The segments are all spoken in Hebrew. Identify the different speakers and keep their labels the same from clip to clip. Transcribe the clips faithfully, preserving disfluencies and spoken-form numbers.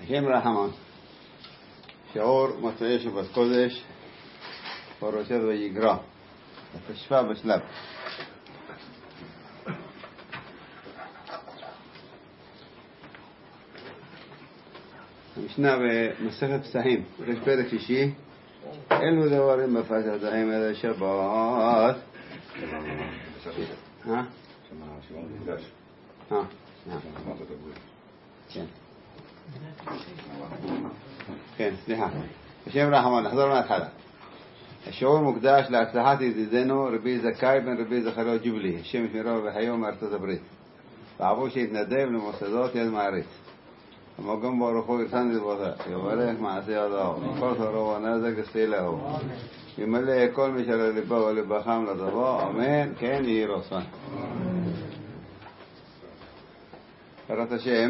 Speaker 1: השם רחמן, שיעור מוצאי שבת קודש, פרשת ויקרא, התשפ"א בשלב. המשנה במסכת פסחים, יש פרק שישי, אלו דברים בפסחים עד השבת. אה? אה? כן. כן, סליחה. השם רחמן, נחזור מההתחלה. השיעור מוקדש להצלחת ידידנו רבי זכאי בן רבי זכריה ג'ובלי, השם ישמרו וחיו מארצות הברית, ועבור שהתנדב למוסדות יד מעריץ. המקום ברוך הוא ירצן לדברותה, יברך מעשה ידו, כל תורו ונזק יסתילהו, ימלא כל מי שלא ליבו ולבחם לדבו, אמן, כן יהי רצון. בעזרת השם,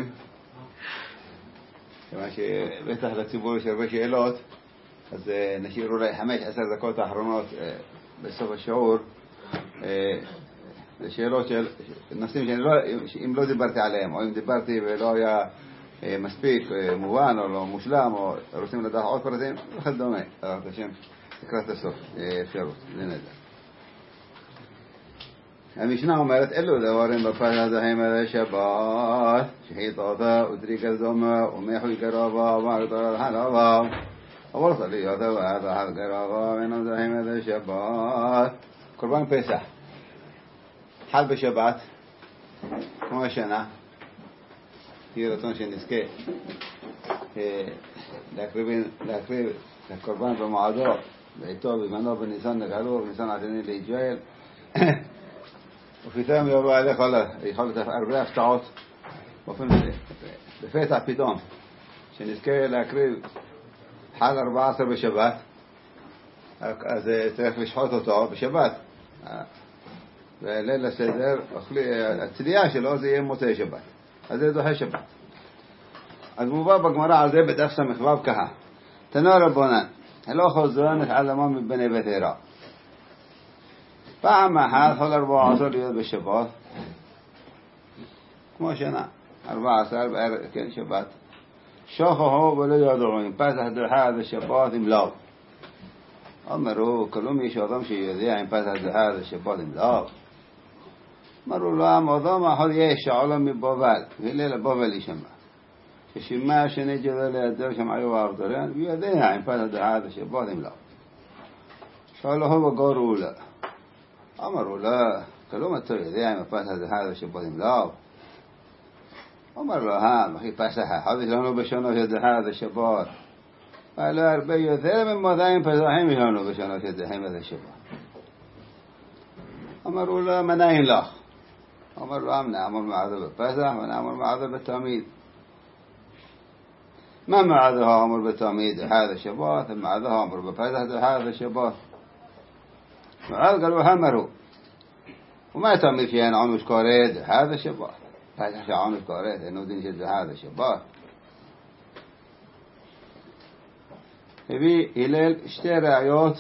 Speaker 1: כיוון שבטח לציבור יש הרבה שאלות, אז נשאיר אולי חמש עשר דקות האחרונות בסוף השיעור לשאלות של נושאים שאם לא דיברתי עליהם, או אם דיברתי ולא היה מספיק מובן או לא מושלם, או רוצים לדעת עוד פרטים, אחד דומה, בעזרת השם, לקראת הסוף אפשרות, זה נדע. המשנה אומרת, אלו דברים בפסחים עד השבת, שחיטתה וטריקת דומה ומחוי קרבה ומעטרת חלבה וברסליות ועטרת קרבה מן הפסחים עד השבת. קורבן פסח חל בשבת כמו השנה, יהי רצון שנזכה להקריב את הקורבן במועדו בעיתו בזמנו בניסן לגלו ובניסן עתידין להתג'ואל, ופתאום יבוא עליך יכול להיות הרבה הפתעות באופן בפתח פתאום שנזכה להקריב חל ארבע עשרה בשבת, אז צריך לשחוט אותו בשבת, וליל הסדר הצלייה שלו זה יהיה מוצאי שבת, אז זה דוחה שבת. אז מובא בגמרא על זה בדף סמ"ו ככה, תנו רבונן הלא חוזרן התעלמה מבני בית הירא, פעם אחת כל ארבע עשר להיות בשבת כמו שנה ארבע עשר בערב, כן, שבת שוכחו ולא ידעו אם פסח דוחה עד השבת אם לא. אמרו כלום יש אדם שיודע אם פסח דוחה עד השבת אם לא. אמרו לו אדם אחד יש שעולם מבבל וליל בבל ישמע, ששמע שני ג'דל לידו שמעו ועבדרן ויודע אם פסח דוחה עד השבת אם לא. שאלוהו וגורו לה, אמרו לה כלום אתה יודע אם פסח דוחה עד השבת אם לא. אמר לו, אה, מחי פסח אחד יש לנו בשנה שדוחה עד השבת, אבל הרבה יותר ממאתיים פסחים יש לנו בשנה שדוחה עד השבת. אמרו לו, מנין לך? אמר לו, נעמול מעדו בפסח ונעמול מעדו בתמיד. מה מעדו אמר בתמיד דוחה עד השבת, ומעדו אמר בפסח דוחה עד השבת? מעד قالوا همروا وما تمي فيها نعمش كارد هذا الشباب هذا شعانش كارد انه دين شد هذا الشباب. هبي هلال اشترى عيوت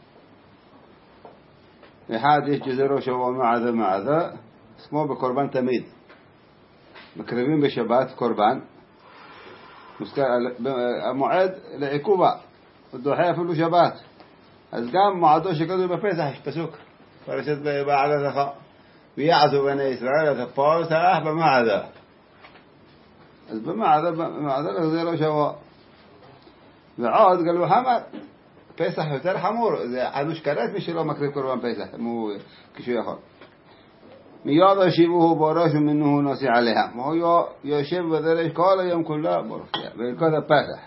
Speaker 1: لحادث جزيره شو معذا معذا اسمه بقربان تميد مكرمين بشبات قربان معد لعقوبة الضحية فلو شبات אז גם מעדו שכתוב בפסח יש פסוק פרשת בעדה זכה ויעזו בני ישראל את הפסח במעדה, אז במעדה במעדה זה לא שבוע. ועוד גלו חמר פסח יותר חמור, זה עדוש כרת מי שלא מקריב קורבן פסח כשהוא יכול. מיד השיבוהו בראש ומנהו נוסע עליהם, והוא יושב בדרש כל היום כולה ברכות הפסח.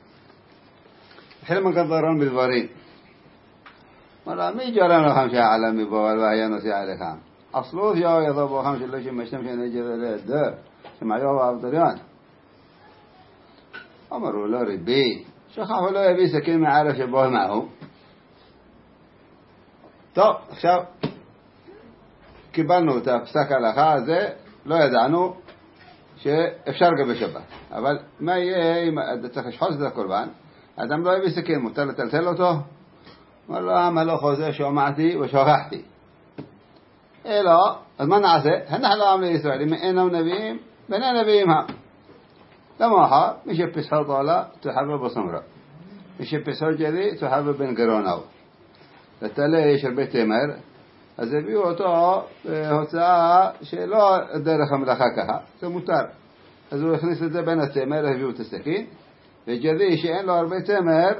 Speaker 1: חלק מקדרון בדברים مرة مي جرنا خمسة على مبوال وهي نسي عليهم أصله يا يضرب خمسة ليش مشتم شيء نجد ده سمع يا وابدريان. أمروا لا ربي شو خافوا لا يبي سكين ما عارف يبوه معه. طب شاف كبرنا وتفسك على خازة لا يدعنوا شيء إفشار قبل شبه، أول ما يه ما تخش حظ القربان أدم لا يبي سكين متل تلتلته אמר לו, עמלו חוזה שומעתי ושוכחתי. אלא, אז מה נעשה? אנחנו עם לישראל, אם אינם נביאים, בני נביאים הם. لما ها مش بسها طالع تحبب بصمرة مش بسها جدي تحبب بين قراناو لتلاقي شربت تمر אז הביאו אותו בהוצאה שלא דרך המלאכה ככה, זה מותר. אז הוא הכניס את זה בין התמר, הביאו את הסכין, וג'די שאין לו הרבה תמר,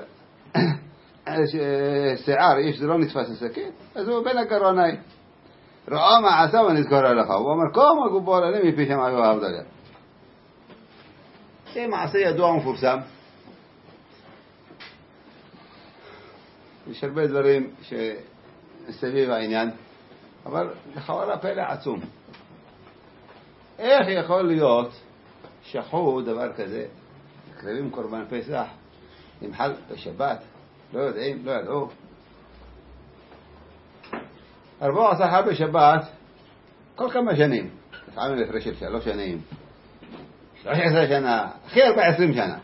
Speaker 1: שיער, איש זה לא נתפס הסכין, אז הוא בין הגרוניים. ראה מה עשה ונזכור עליך, הוא אומר, כמה גובור עליהם מפי שם היו העבדליה. זה מעשה ידוע ומפורסם. יש הרבה דברים שסביב העניין, אבל לכאורה פלא עצום. איך יכול להיות שכחו דבר כזה, מקריבים קורבן פסח, נמחל בשבת, לא יודעים, לא ידעו. ארבעה עשר בשבת, כל כמה שנים, לפעמים הפרש של שלוש שנים, שלוש עשרה שנה, הכי הרבה עשרים שנה.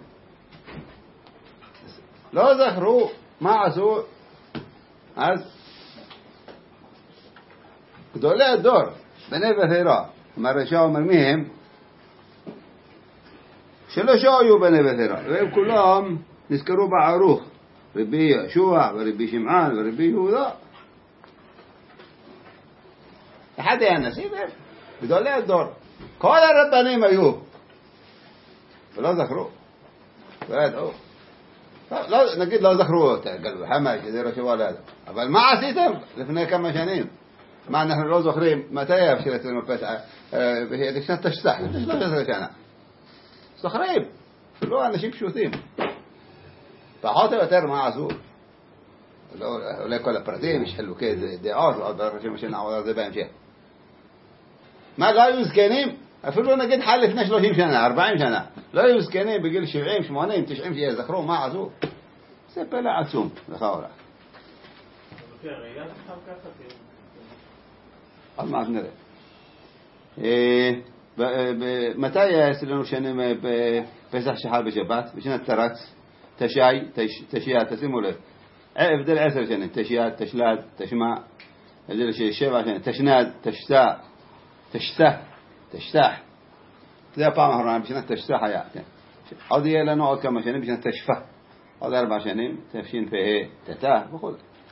Speaker 1: לא זכרו מה עשו אז גדולי הדור, בני בתירה, מרשע אומר מי הם? שלא שהיו בני בתירה, והם כולם נזכרו בערוך, רבי ישוע ורבי שמעון ורבי יהודה. אחד היה נשיא והם גדולי הדור, כל הרבנים היו, ולא זכרו, לא ידעו. לא, נגיד לא זכרו אותה, גלו חמש, שזה ראשי וולד, אבל מה עשיתם לפני כמה שנים? מה אנחנו לא זוכרים מתי יבשל אצלנו פסח? בשנת תשס"ח, לפני שלוש עשרה שנה. זוכרים, לא אנשים פשוטים. פחות או יותר מה עשו? אולי כל הפרטים, יש חילוקי דעות, ועוד בראשים שנעבוד על זה בהמשך. מה, לא היו זקנים? אפילו נגיד חל לפני שלושים שנה, ארבעים שנה. לא היו זקנים בגיל שבעים, שמונים, תשעים שיזכרו מה עשו? זה פלא עצום, לכאורה. עוד מעט נראה. מתי היה אצלנו שנים בפסח שחל בשבת? בשנת תרץ, תשעי, תשיעה, תשימו לב. הבדל עשר שנים, תשיעה, תשלד, תשמע, הבדל שבע שנים, תשנד, תשסע, תשסע, תשסח. זה הפעם האחרונה, בשנת תשסח היה. עוד יהיה לנו עוד כמה שנים, בשנת תשפע. עוד ארבע שנים, תפשין פה, תתה, וכו'.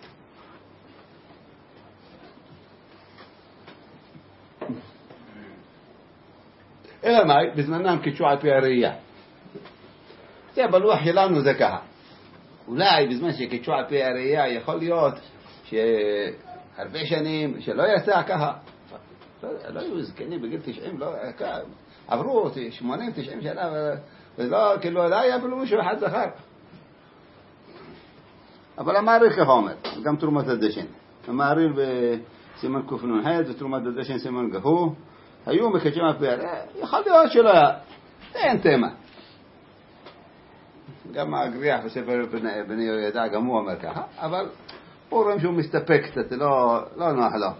Speaker 1: אלא מה? בזמנם קידשו על פי הראייה. זה בלוח שלנו זה ככה. אולי בזמן שקידשו על פי הראייה יכול להיות שהרבה שנים שלא יצא ככה. לא היו זקנים בגיל תשעים, לא עברו שמונים תשעים שנה ולא, כאילו לא היה בלו מישהו אחד זכר. אבל המעריך ככה אומר, גם תרומת הדשן. המעריך בסימן קופנון חד ותרומת הדשן סימן גהו. היו מקדשים על פי הראייה, יכול להיות שלא היה, זה אין תמה. גם הגריח בספר בני יהודה גם הוא אומר ככה, אבל הוא רואים שהוא מסתפק קצת, לא, לא נוח לו.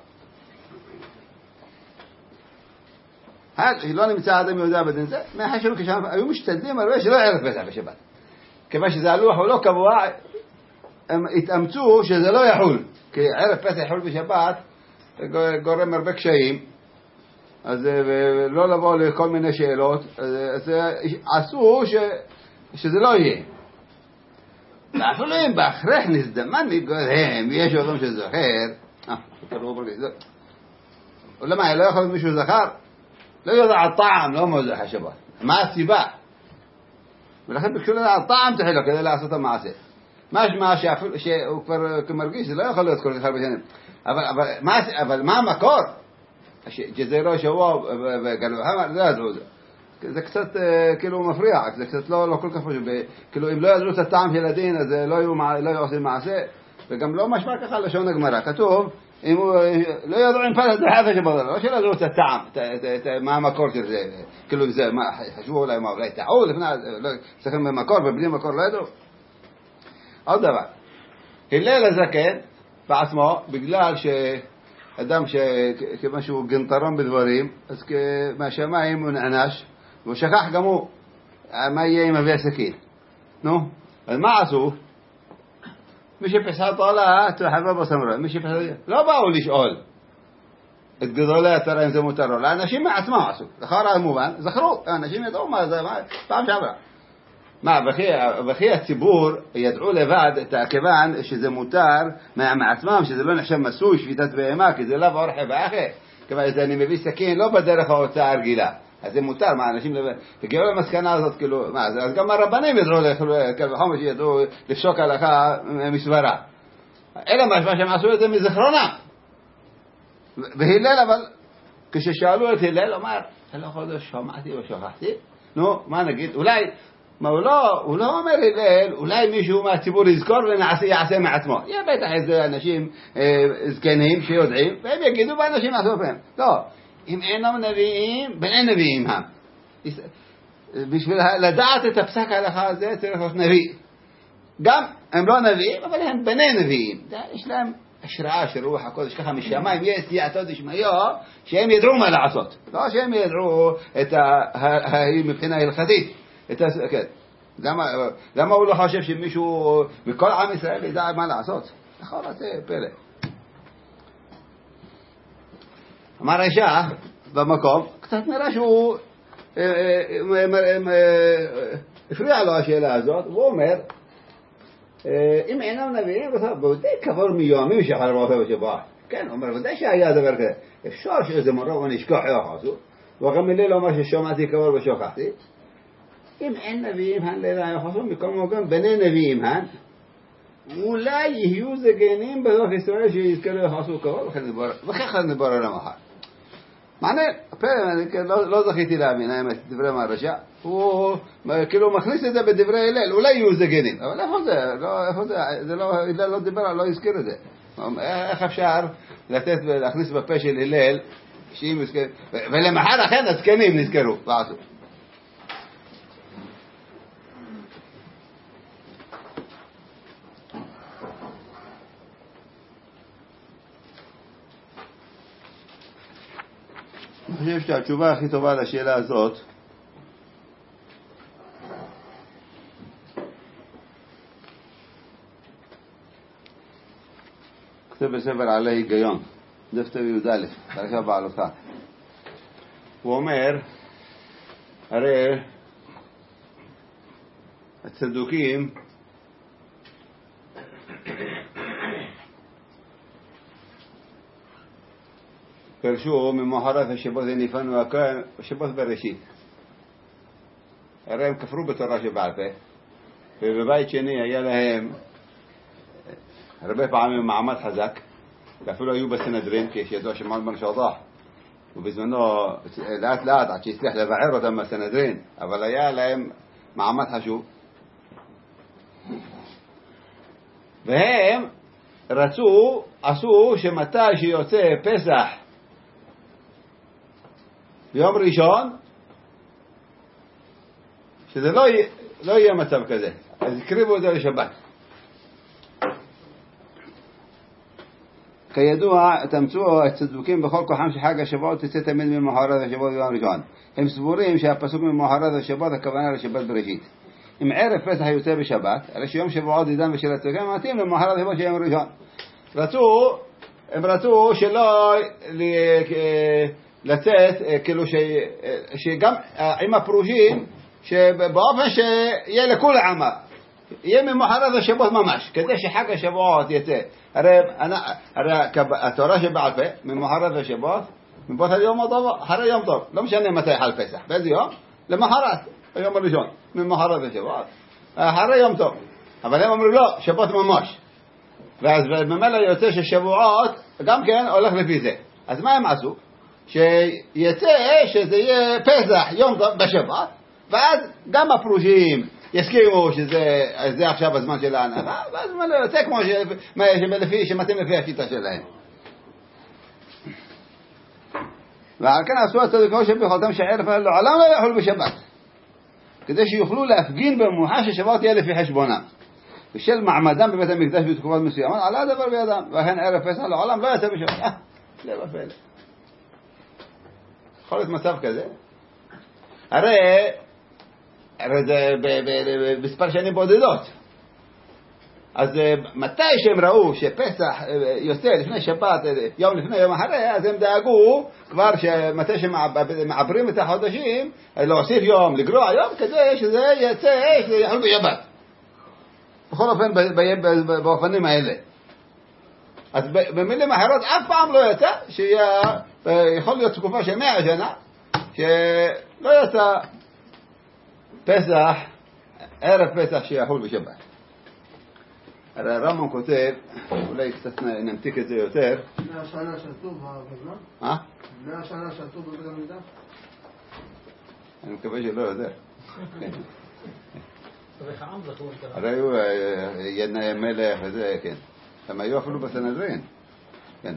Speaker 1: לא נמצא אדם יהודה בדין זה, מהחשבו כשם, היו משתדלים הרבה שלא ערב פסח בשבת. כיוון שזה הלוח הוא לא קבוע, הם התאמצו שזה לא יחול, כי ערב פסח יחול בשבת, גורם הרבה קשיים, אז לא לבוא לכל מיני שאלות, אז עשו ש, שזה לא יהיה. ואפילו אם בהכרח נזדמן להתגודם, יש אדם שזוכר, אה, תראו ברגע, ולמה, לא יכול להיות מישהו זכר? לא יודע על טעם, לא מוזח השבת. מה הסיבה? ולכן ביקשו לדעת על טעם תחילו כדי לעשות המעשה. משמע שהוא כבר כמרגיש, זה לא יכול להיות כל כך הרבה שנים. אבל, אבל, מה, אבל מה המקור? ג'זירו שבוע וגלו חמר, זה עזרו זה. זה קצת כאילו מפריע, זה קצת לא, לא כל כך פשוט. כאילו אם לא יעזרו את הטעם של הדין, אז לא יהיו, לא יהיו עושים מעשה. וגם לא משמע ככה לשון הגמרא. כתוב, אם הוא לא ידעו עם פלט דחפה שבדל, לא שלא ידעו את הטעם, מה המקור של זה. כאילו זה, חשבו אולי מה, אולי טעו לפני, צריכים במקור ובלי מקור לא ידעו. עוד דבר. הלל הזקן בעצמו, בגלל ש... אדם שכיוון שהוא גנטרון בדברים, אז מהשמיים הוא נענש, והוא שכח גם הוא מה יהיה עם אבי הסכין. נו, אז מה עשו? מי שפסה טולה, תחבה בסמרה. מי שפסה... לא באו לשאול. את גדולי התורה אם זה מותר לו. לאנשים מעצמם עשו. לכאורה המובן, זכרו, האנשים ידעו מה זה, מה, פעם שעברה. מה, וכי, וכי הציבור ידעו לבד את הכיוון שזה מותר מעצמם, שזה לא נחשב מסוי, שביתת בהמה, כי זה לאו אורחי ואחר. כיוון שזה אני מביא סכין לא בדרך ההוצאה הרגילה. אז זה מותר, מה, אנשים לבד. הגיעו למסקנה הזאת, כאילו, מה, אז גם הרבנים ידעו, כל וחומר שידעו לפסוק הלכה מסברה. אלא מה שהם עשו את זה מזכרונם. והלל, אבל כששאלו את הלל, אמר, לא יכול שמעתי ושכחתי. נו, מה נגיד? אולי, מה הוא לא, הוא לא אומר הלל, אולי מישהו מהציבור יזכור ויעשה מעצמו. יהיה בטח איזה אנשים אה, זקנים שיודעים, והם יגידו ואנשים יעשו בהם. לא, אם אינם נביאים, בני נביאים הם. בשביל לדעת את הפסק ההלכה הזה צריך להיות נביא. גם הם לא נביאים, אבל הם בני נביאים. יש להם השראה של רוח הקודש, ככה משמיים, יש סייעתו דשמיו, שהם ידעו מה לעשות. לא שהם ידעו את מבחינה הלכתית. כן. למה, למה הוא לא חושב שמישהו מכל עם ישראל ידע מה לעשות? נכון, זה פלא. אמר אישה במקום, קצת נראה שהוא הפריע לו השאלה הזאת, הוא אומר, אם אינם נביאים, בוודאי קבור מיומי שחר רופא ושבוע. כן, הוא אומר, ודאי שהיה דבר כזה. אפשר שאיזה מורה ונשכח יחסו, וגם מילי לא אומר ששומעתי קבור ושוכחתי. אם אין נביאים הן לילה יחסו, מכל מובן בני נביאים הן, אולי יהיו זגנים בתוך ישראל שיזכרו יחסו קבור, וכך נדבר על המחר. מעניין, לא זכיתי להאמין, האמת, דברי מהרשע, הוא כאילו מכניס את זה בדברי הלל, אולי יהיו זגנים, אבל איפה זה? איפה זה? זה לא דיבר, לא הזכיר את זה. איך אפשר לתת ולהכניס בפה של הלל, ולמחר אכן הזקנים נזכרו, ועשו. אני חושב שהתשובה הכי טובה לשאלה הזאת כתוב בספר עלי היגיון, דף י"א, פרשה בעלותך. הוא אומר, הרי הצדוקים פרשו ממחרת השבות הניפן והכהן, השבות בראשית. הרי הם כפרו בתורה שבעל פה, ובבית שני היה להם הרבה פעמים מעמד חזק, ואפילו היו בסנהדרין, כי יש ידוע שמעון בן שטח, ובזמנו לאט לאט עד שהצליח לבער אותם בסנהדרין, אבל היה להם מעמד חשוב. והם רצו, עשו שמתי שיוצא פסח ביום ראשון, שזה לא, לא יהיה מצב כזה. אז הקריבו את זה לשבת. כידוע, תמצאו הצדוקים בכל כוחם שחג השבועות תצא תמיד ממחרת השבועות ביום ראשון. הם סבורים שהפסוק ממחרת השבועות הכוונה לשבת בראשית. אם ערב פסח יוצא בשבת, הרי שיום שבועות עידן ושל הצדוקים מתאים למחרת השבועות של יום ראשון. רצו, הם רצו שלא לצאת, כאילו ש, שגם עם הפרושים, שבאופן שיהיה לכל העמה, יהיה ממחרת השבועות ממש, כדי שחג השבועות יצא. הרי, הרי התורה שבעל פה, ממחרת השבועות, מבואת היום טוב, אחרי יום טוב, לא משנה מתי חל פסח, באיזה יום? למחרת, היום הראשון, ממחרת השבועות, אחרי יום טוב. אבל הם אומרים לא, שבועות ממש. ואז במילא יוצא ששבועות גם כן הולך לפי זה. אז מה הם עשו? שיצא שזה יהיה פסח יום טוב בשבת, ואז גם הפרושים יסכימו שזה זה עכשיו הזמן של ההנהלה, ואז זה יוצא כמו שמתאים לפי השיטה שלהם. ועל כן עשו הצדוקים שביכולתם שערב לעולם לא יאכלו בשבת, כדי שיוכלו להפגין במנוחה ששבת יהיה לפי חשבונם. בשל מעמדם בבית המקדש בתקופות מסוימות עלה הדבר בידם, וכן ערב פסח לעולם לא יצא בשבת. אה, לא בפלא. יכול להיות מצב כזה. הרי, הרי זה במספר שנים בודדות. אז מתי שהם ראו שפסח יוצא לפני שבת, יום לפני יום אחרי, אז הם דאגו כבר שמתי שמעברים את החודשים, להוסיף יום, לגרוע יום, כדי שזה יצא, שזה יחול בשבת. בכל אופן, באופנים האלה. אז במילים אחרות, אף פעם לא יצא, שיכול להיות תקופה של מאה שנה, שלא יצא פסח, ערב פסח שיחול בשבת. הרי הרמב"ם כותב, אולי קצת נמתיק את זה יותר.
Speaker 2: מאה שנה שלטו בזמן?
Speaker 1: אה?
Speaker 2: מאה שנה שלטו בבית המקדש?
Speaker 1: אני מקווה שלא יותר. הרי הוא ינאי מלך וזה, כן. הם היו אפילו בסנהדרין. כן,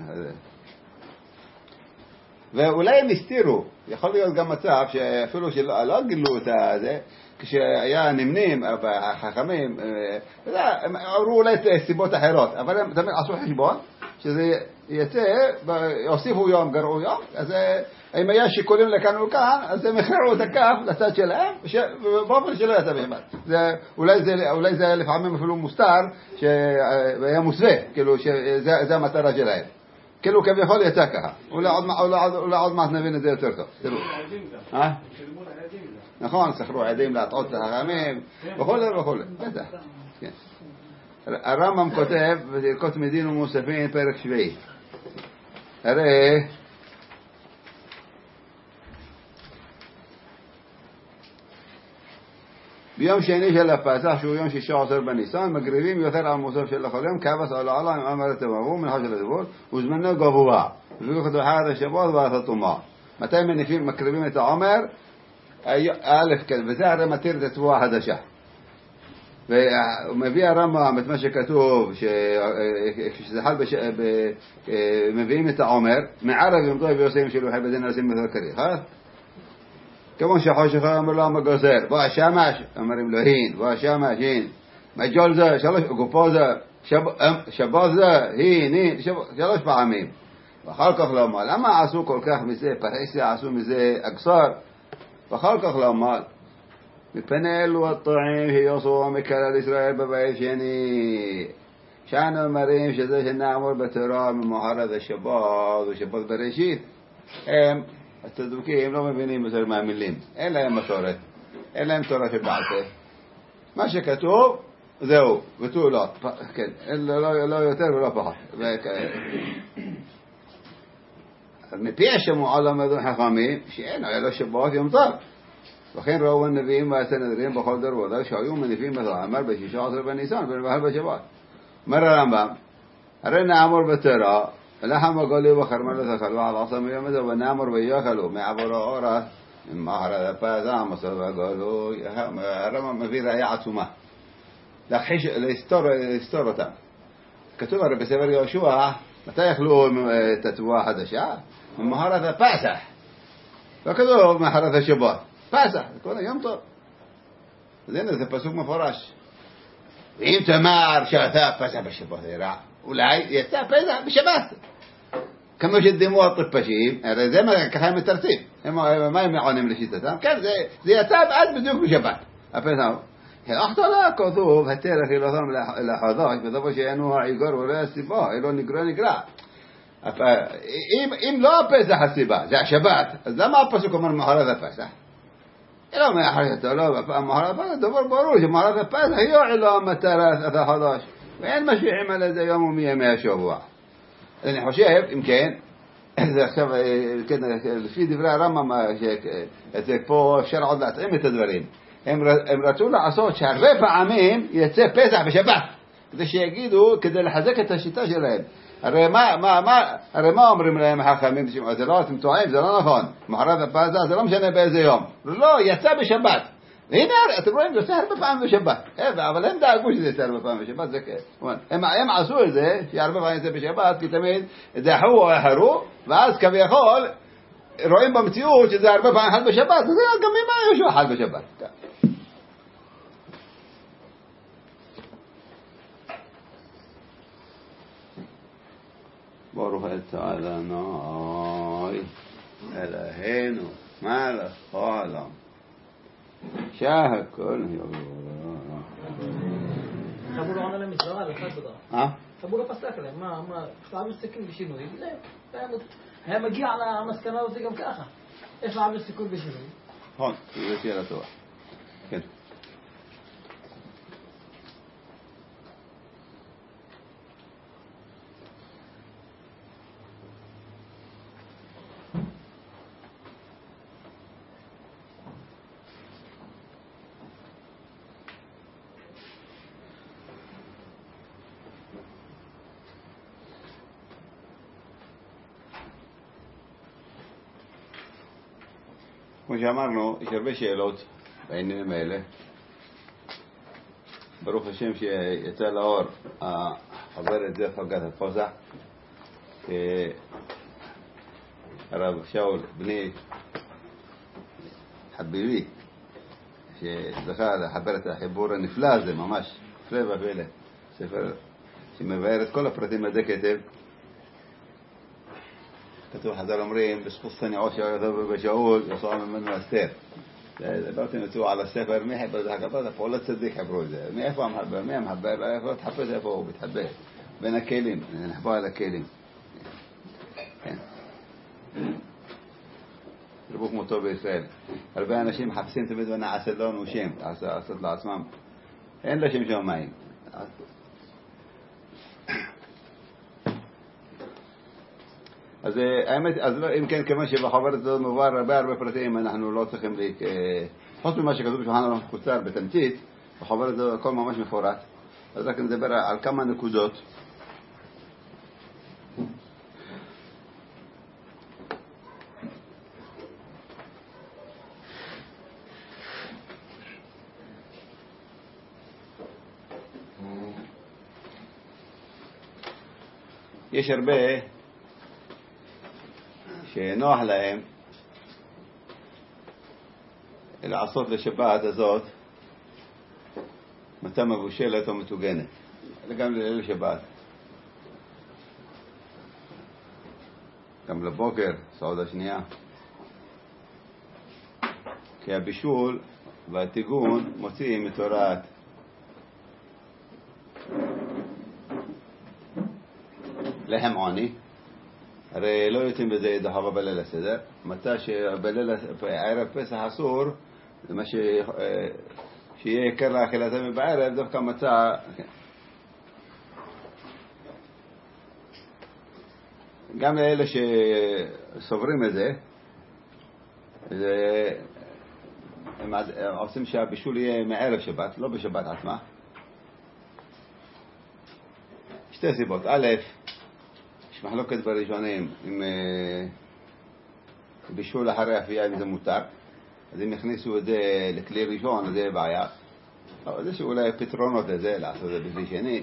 Speaker 1: ואולי הם הסתירו. יכול להיות גם מצב שאפילו שלא גילו את זה, כשהיה נמנים, החכמים, הם אמרו אולי סיבות אחרות, אבל הם תמיד עשו חשבון, שזה יצא, יוסיפו יום, גרעו יום, אז אם היה שיקולים לכאן וכאן, אז הם הכרעו את הכף לצד שלהם, באופן שלא יצא בשבת. אולי זה לפעמים אפילו מוסתר, שהיה מוסווה, כאילו שזה המטרה שלהם. כאילו כביכול יצא ככה. אולי עוד מעט נבין את זה יותר טוב. תראו. אה? נכון, סחרו עדים להטעות את החכמים, וכו' וכו'. בטח. הרמב"ם כותב, בדרכות מדין ומוספין, פרק שביעי. הרי ביום שני של הפסח, שהוא יום שישה עשר בניסן, מגריבים יותר על מוסף של החולים, כבש על העלה, עם אמרת תמרו, מנחה של הדיבור, וזמנו גבוה. וביקחו את אחד השבועות ועשת אומה. מתי מניפים, מקריבים את העומר? א' כן, וזה הרי מתיר את התבואה החדשה. ומביא הרמב"ם את מה שכתוב, כשזה חל מביאים את העומר, מערב יום טוב ויוסעים שילוחי בדין הרסים בזכרי, אה? כמו שחושך אמר לו המגוזר, בוא השמש, אמרים לו הין, בוא השמש, הין, מג'ול זה, שלוש, גופו זה, שבו זה, הין, הין, שלוש פעמים. ואחר כך לומר, למה עשו כל כך מזה, פרסיה עשו מזה אגסר? ואחר כך לומר, מפני אלו הטועים שיוסו מכלל ישראל בבית שני, שאנו אומרים שזה שנאמר בתורה ממוחרת השבת ושבת בראשית, הם הצדוקים לא מבינים יותר מהמילים, אין להם מסורת, אין להם תורה של בעל פה. מה שכתוב, זהו, ותו לא, כן, לא יותר ולא פחות. מפי השמועה למדו חכמים, שאין, היה לו שבועות יום טוב. וכן ראו הנביאים והסנהדרין בכל דור ודור, שהיו מניפים בתעמר בשישה עשר בניסן, ובחל בשבת. אומר הרמב"ם, הרי נאמר בתורה, לחם הגולי וחרמל תאכלו על עשם יום הזה ונאמר ויאכלו מעבור האורס ממחר הפסח מסור והגולו. הרמב"ם מביא ראיה עצומה להכחיש, להסתור אותם. כתוב הרי בספר יהושע, מתי יאכלו את התבואה החדשה? ממחרת הפסח. וכתוב מחרת השבת, פסח, כל היום טוב. אז הנה זה פסוק מפורש. ואם תאמר שעשה פסח בשבת זה רע, אולי יצא פסח בשבת. כמו שדימו הטיפשים, הרי זה ככה הם מתרצים. מה הם עונים לשיטתם? כן, זה יצא עד בדיוק בשבת. הפסח. אחתלה כתוב, התרח ילותם לחדש, בדבר שאינו העיקר ולא הסיבה, אלו נגרע נגרע. אם לא הפסח הסיבה, זה השבת, אז למה הפסוק אומר מחרת הפסח? אלא מאחר שתלו, מחרת הפסח, דבר ברור שמחרת הפסח היא לא המטרה החדש. ואין משביחים על איזה יום ומימי השבוע. אני חושב, אם כן, זה עכשיו, לפי דברי הרמב"ם, פה אפשר עוד להתאים את הדברים. הם רצו לעשות שהרבה פעמים יצא פסח בשבת, כדי שיגידו, כדי לחזק את השיטה שלהם. הרי מה, מה, מה, הרי מה אומרים להם החכמים? זה לא, אתם טועים, זה לא נכון. מחרת הפסח, זה לא משנה באיזה יום. לא, יצא בשבת. והנה, אתם רואים, זה יוצא הרבה פעמים בשבת. אבל הם דאגו שזה יצא הרבה פעמים בשבת, זה כן. הם עשו את זה, שהרבה פעמים יצא בשבת, כי תמיד דחו או אחרו, ואז כביכול, רואים במציאות שזה הרבה פעמים חל בשבת, וזה גם ממה יהושע חל בשבת. ברוך אתה אדוני אלוהינו מלך העולם שהכל יבוא.
Speaker 3: אבו לא עונה להם מסדרה, אחד בדרה.
Speaker 1: אה?
Speaker 3: אבו לא פסק להם, מה, מה, לעבור סיכון בשינוי, היה מגיע למסקנה הזאת גם ככה. איך לעבור סיכון בשינוי?
Speaker 1: נכון, זה שאלה טובה. כן. כמו שאמרנו, יש הרבה שאלות בעניינים האלה. ברוך השם שיצא לאור החוברת דרך חלקת הפוסח, הרב שאול בני חביבי, שזכה לחבר את החיבור הנפלא הזה, ממש הפלא ופלא, ספר שמבאר את כל הפרטים עדי כתב. כתוב חז"ל אומרים, בזכות צניעו של הרב שאול יצאו ממנו אסתר. דיברתם יצאו על הספר, מי חיבר את זה? הכתוב, הפעולת צדיק חיברו את זה. מאיפה המחבר? מי המחבר? איפה תחפש איפה הוא מתחבר? בין הכלים, נחבוא על הכלים. כן. רבו כמותו בישראל. הרבה אנשים מחפשים תמיד ונעשת לנו שם, לעשות לעצמם. אין לה שם שמיים. אז האמת, אז אם כן, כיוון שבחוברת הזאת מבואר הרבה הרבה פרטים, אנחנו לא צריכים לי, חוץ ממה שכתוב בשולחן ערוך קוצר בתמצית, בחוברת הזאת הכל ממש מפורט. אז רק נדבר על כמה נקודות. יש הרבה שנוח להם לעשות לשבת הזאת מצה מבושלת או מתוגנת, גם לליל שבת, גם לבוקר, סעודה שנייה, כי הבישול והתיגון מוציאים מתורת לחם עוני. הרי לא יוצאים בזה ידי חובה בליל הסדר. מתי שבליל ערב פסח אסור, זה מה ש... שיהיה עיקר לאכילתם בערב, דווקא מצא... גם לאלה שסוברים את זה, זה... הם עושים שהבישול יהיה מערב שבת, לא בשבת עצמה. שתי סיבות. א', יש מחלוקת בראשונים אם בישול אחרי אפייה אם זה מותר, אז אם יכניסו את זה לכלי ראשון, זה בעיה. אבל יש אולי פתרונות לזה, לעשות את זה בכלי שני.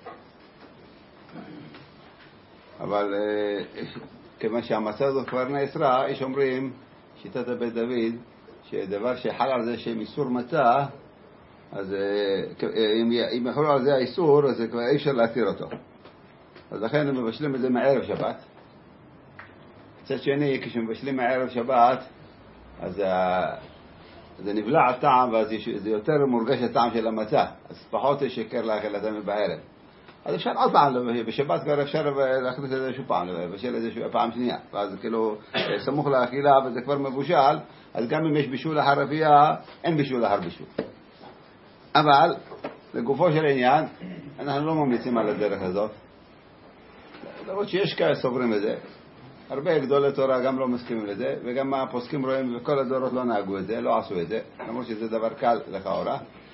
Speaker 1: אבל כיוון שהמצה הזאת כבר נאסרה, יש אומרים, שיטת הבית דוד, שדבר שחל על זה שהם איסור מצה, אז אם יחלו על זה האיסור, אז כבר אי אפשר להתיר אותו. אז לכן הם מבשלים את זה מערב שבת. מצד שני, כשמבשלים מערב שבת, אז זה נבלע הטעם, ואז זה יותר מורגש הטעם של המצה. אז פחות יש עיקר לאכילתם בערב. אז אפשר עוד פעם, בשבת כבר אפשר להכניס את זה שוב פעם, לבשל את זה פעם שנייה. ואז כאילו, סמוך לאכילה, וזה כבר מבושל, אז גם אם יש בישול אחר אפייה, אין בישול אחר בישול. אבל, לגופו של עניין, אנחנו לא ממליצים על הדרך הזאת. למרות שיש כאלה סוברים את זה. הרבה גדולי תורה גם לא מסכימים לזה, וגם הפוסקים רואים, וכל הדורות לא נהגו את זה, לא עשו את זה, למרות שזה דבר קל לכאורה.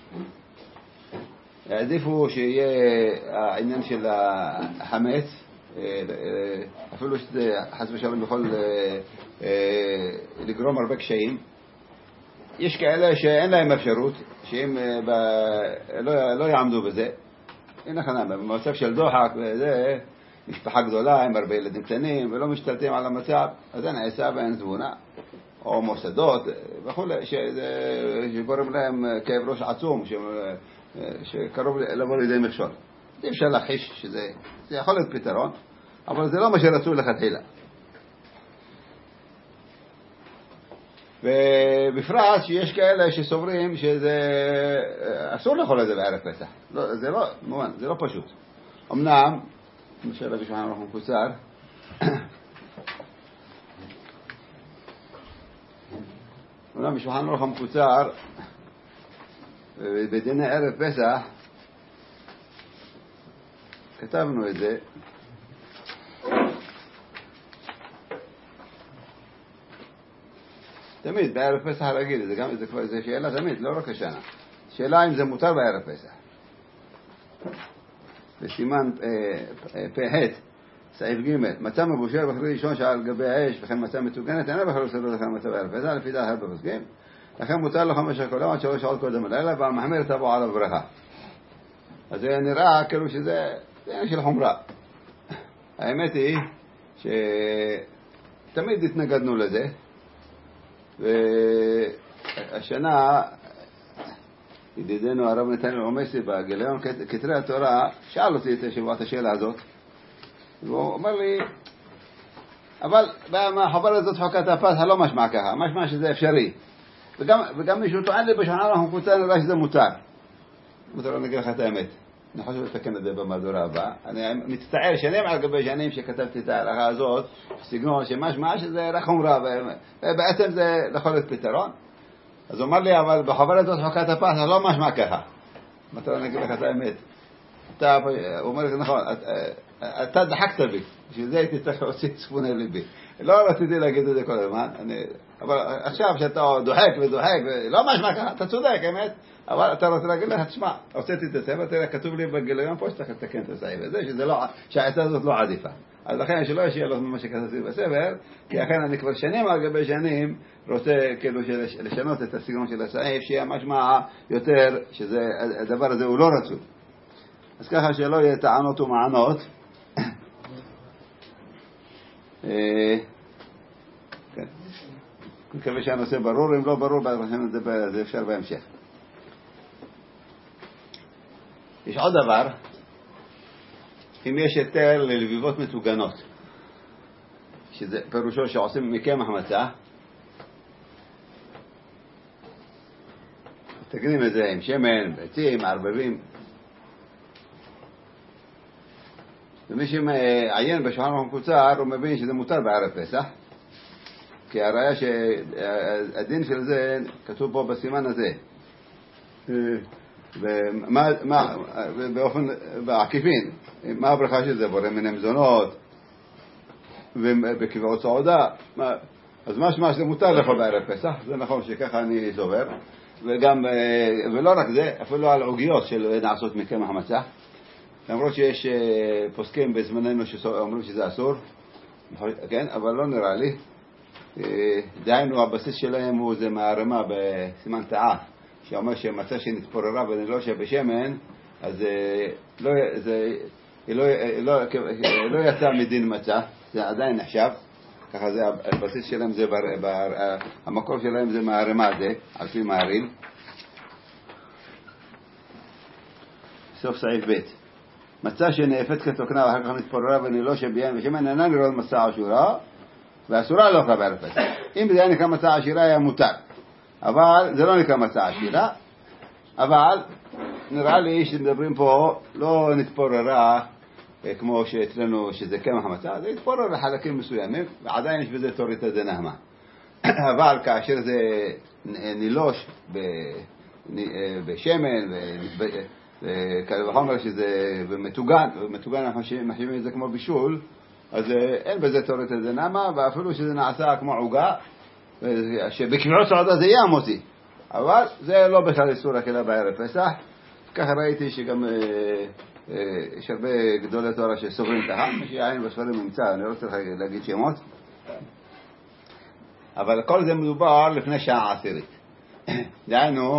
Speaker 1: העדיפו שיהיה העניין של החמץ, אפילו שזה חס ושלום יכול לגרום הרבה קשיים. יש כאלה שאין להם אפשרות, שהם לא, לא יעמדו בזה. אין לכם, במצב של דוחק וזה, משפחה גדולה עם הרבה ילדים קטנים ולא משתלטים על המצב, אז זה נעשה ואין תבונה, או מוסדות וכו', שגורם להם כאב ראש עצום, שקרוב לבוא לידי מכשול. אי אפשר להחיש שזה זה יכול להיות פתרון, אבל זה לא מה שרצו לכתחילה. ובפרט שיש כאלה שסוברים שזה אסור לאכול את זה בערב פסח. לא, זה לא, מובן, זה לא פשוט. אמנם, למשל בשולחן ערוך מקוצר, אמנם בשולחן ערוך מקוצר, בדיני ערב פסח, כתבנו את זה, תמיד בערב פסח רגיל, זה גם זה כבר זה שאלה תמיד, לא רק השנה. שאלה אם זה מותר בערב פסח. בסימן פ"ח, סעיף ג', מצה מבושל בחרי ראשון שעל גבי האש וכן מצה מטוגנת, אינה בכלל בסדר לכם מצה בערב פסח, לפי דעת הרבה פוסקים. לכן מותר לו חמש הקולם עד שלוש שעות קודם הלילה, והמחמיר תבוא עליו ברכה. אז זה נראה כאילו שזה עניין של חומרה. האמת היא שתמיד התנגדנו לזה, והשנה ידידנו הרב נתנאל עומסי בגיליון כתרי התורה שאל אותי את שבועת השאלה הזאת, והוא אומר לי, אבל מהחוברת הזאת חוקת הפסח לא משמע ככה, משמע שזה אפשרי, וגם, וגם מישהו טוען לי בשולחן ערוך מקוצר נראה שזה מותר. מותר, אני אגיד לך את האמת, אני חושב לתקן את זה במהדורה הבאה. אני מצטער שנים על גבי שנים שכתבתי את ההלכה הזאת, סגנון שמשמע שזה רק חומרה, ובעצם זה יכול להיות פתרון. אז הוא אמר לי, אבל בחוברת הזאת חוקת הפסח לא משמע ככה. מותר, אני אגיד לך את האמת. אתה, הוא אומר לי, נכון, אתה דחקת בי, בשביל זה הייתי צריך להוציא צפוני ליבי. לא רציתי להגיד את זה כל הזמן, אני, אבל עכשיו שאתה דוחק ודוחק, לא משמע ככה, אתה צודק, האמת, אבל אתה רוצה להגיד לך, תשמע, הוצאתי את הספר, תראה, כתוב לי בגיליון פה שצריך לתקן את הסעיף הזה, שזה לא, שהעצה הזאת לא עדיפה. אז לכן שלא ישיע לו ממה שכתבתי בספר, כי לכן אני כבר שנים על גבי שנים רוצה כאילו לשנות את הסגנון של הסעיף, שיהיה משמע יותר, שזה, הדבר הזה הוא לא רצוי. אז ככה שלא יהיה טענות ומענות. כן. אני מקווה שהנושא ברור, אם לא ברור, זה אפשר בהמשך. יש עוד דבר, אם יש היתר ללביבות מטוגנות, שזה פירושו שעושים מקמח מצה, תקנים את זה עם שמן, ביצים, מערבבים. ומי שמעיין בשולחן ערוך מקוצר הוא מבין שזה מותר בערב פסח, כי הראיה שהדין של זה כתוב פה בסימן הזה, ומה, מה, באופן בעקיפין, מה הברכה של זה? בורא מיני מזונות ובקביעות סעודה. אז משמע שזה מותר לאכול בערב פסח, זה נכון שככה אני סובר, וגם, ולא רק זה, אפילו על עוגיות של נעשות מקמח מצה, למרות שיש פוסקים בזמננו שאומרים שזה אסור, כן, אבל לא נראה לי. דהיינו הבסיס שלהם הוא זה מהרמה בסימן תעה, שאומר שמצה שנתפוררה ונלושה בשמן, אז לא, זה, לא, לא, לא יצא מדין מצה, זה עדיין נחשב, ככה זה הבסיס שלהם, זה בר, בר, המקור שלהם זה מהרמה הזה, על פי מהריל. סוף סעיף ב' מצה שנאפת כתוקנה ואחר כך מתפוררה ונלושה ביין ושמן אינה נראות מצה עשורה ואסורה לא אכלה בערב פסח. אם זה היה נקרא מצה עשירה היה מותר, אבל זה לא נקרא מצה עשירה. אבל נראה לי שמדברים פה לא נתפוררה כמו שאצלנו שזה קמח מצה, זה נתפורר לחלקים מסוימים ועדיין יש בזה תורית הזה נהמה. אבל כאשר זה נילוש בשמן וכאלה וחומר שזה במתוגן, ומתוגן אנחנו מחשיבים את זה כמו בישול, אז אין בזה תורת איזה נמה, ואפילו שזה נעשה כמו עוגה, שבקביעות סעודה זה יהיה מוציא, אבל זה לא בכלל איסור אכילה בערב פסח. ככה ראיתי שגם יש הרבה גדולי תורה שסוברים ככה, מי שיעין בספרים נמצא, אני לא רוצה להגיד שמות, אבל כל זה מדובר לפני שעה עשירית. דהיינו,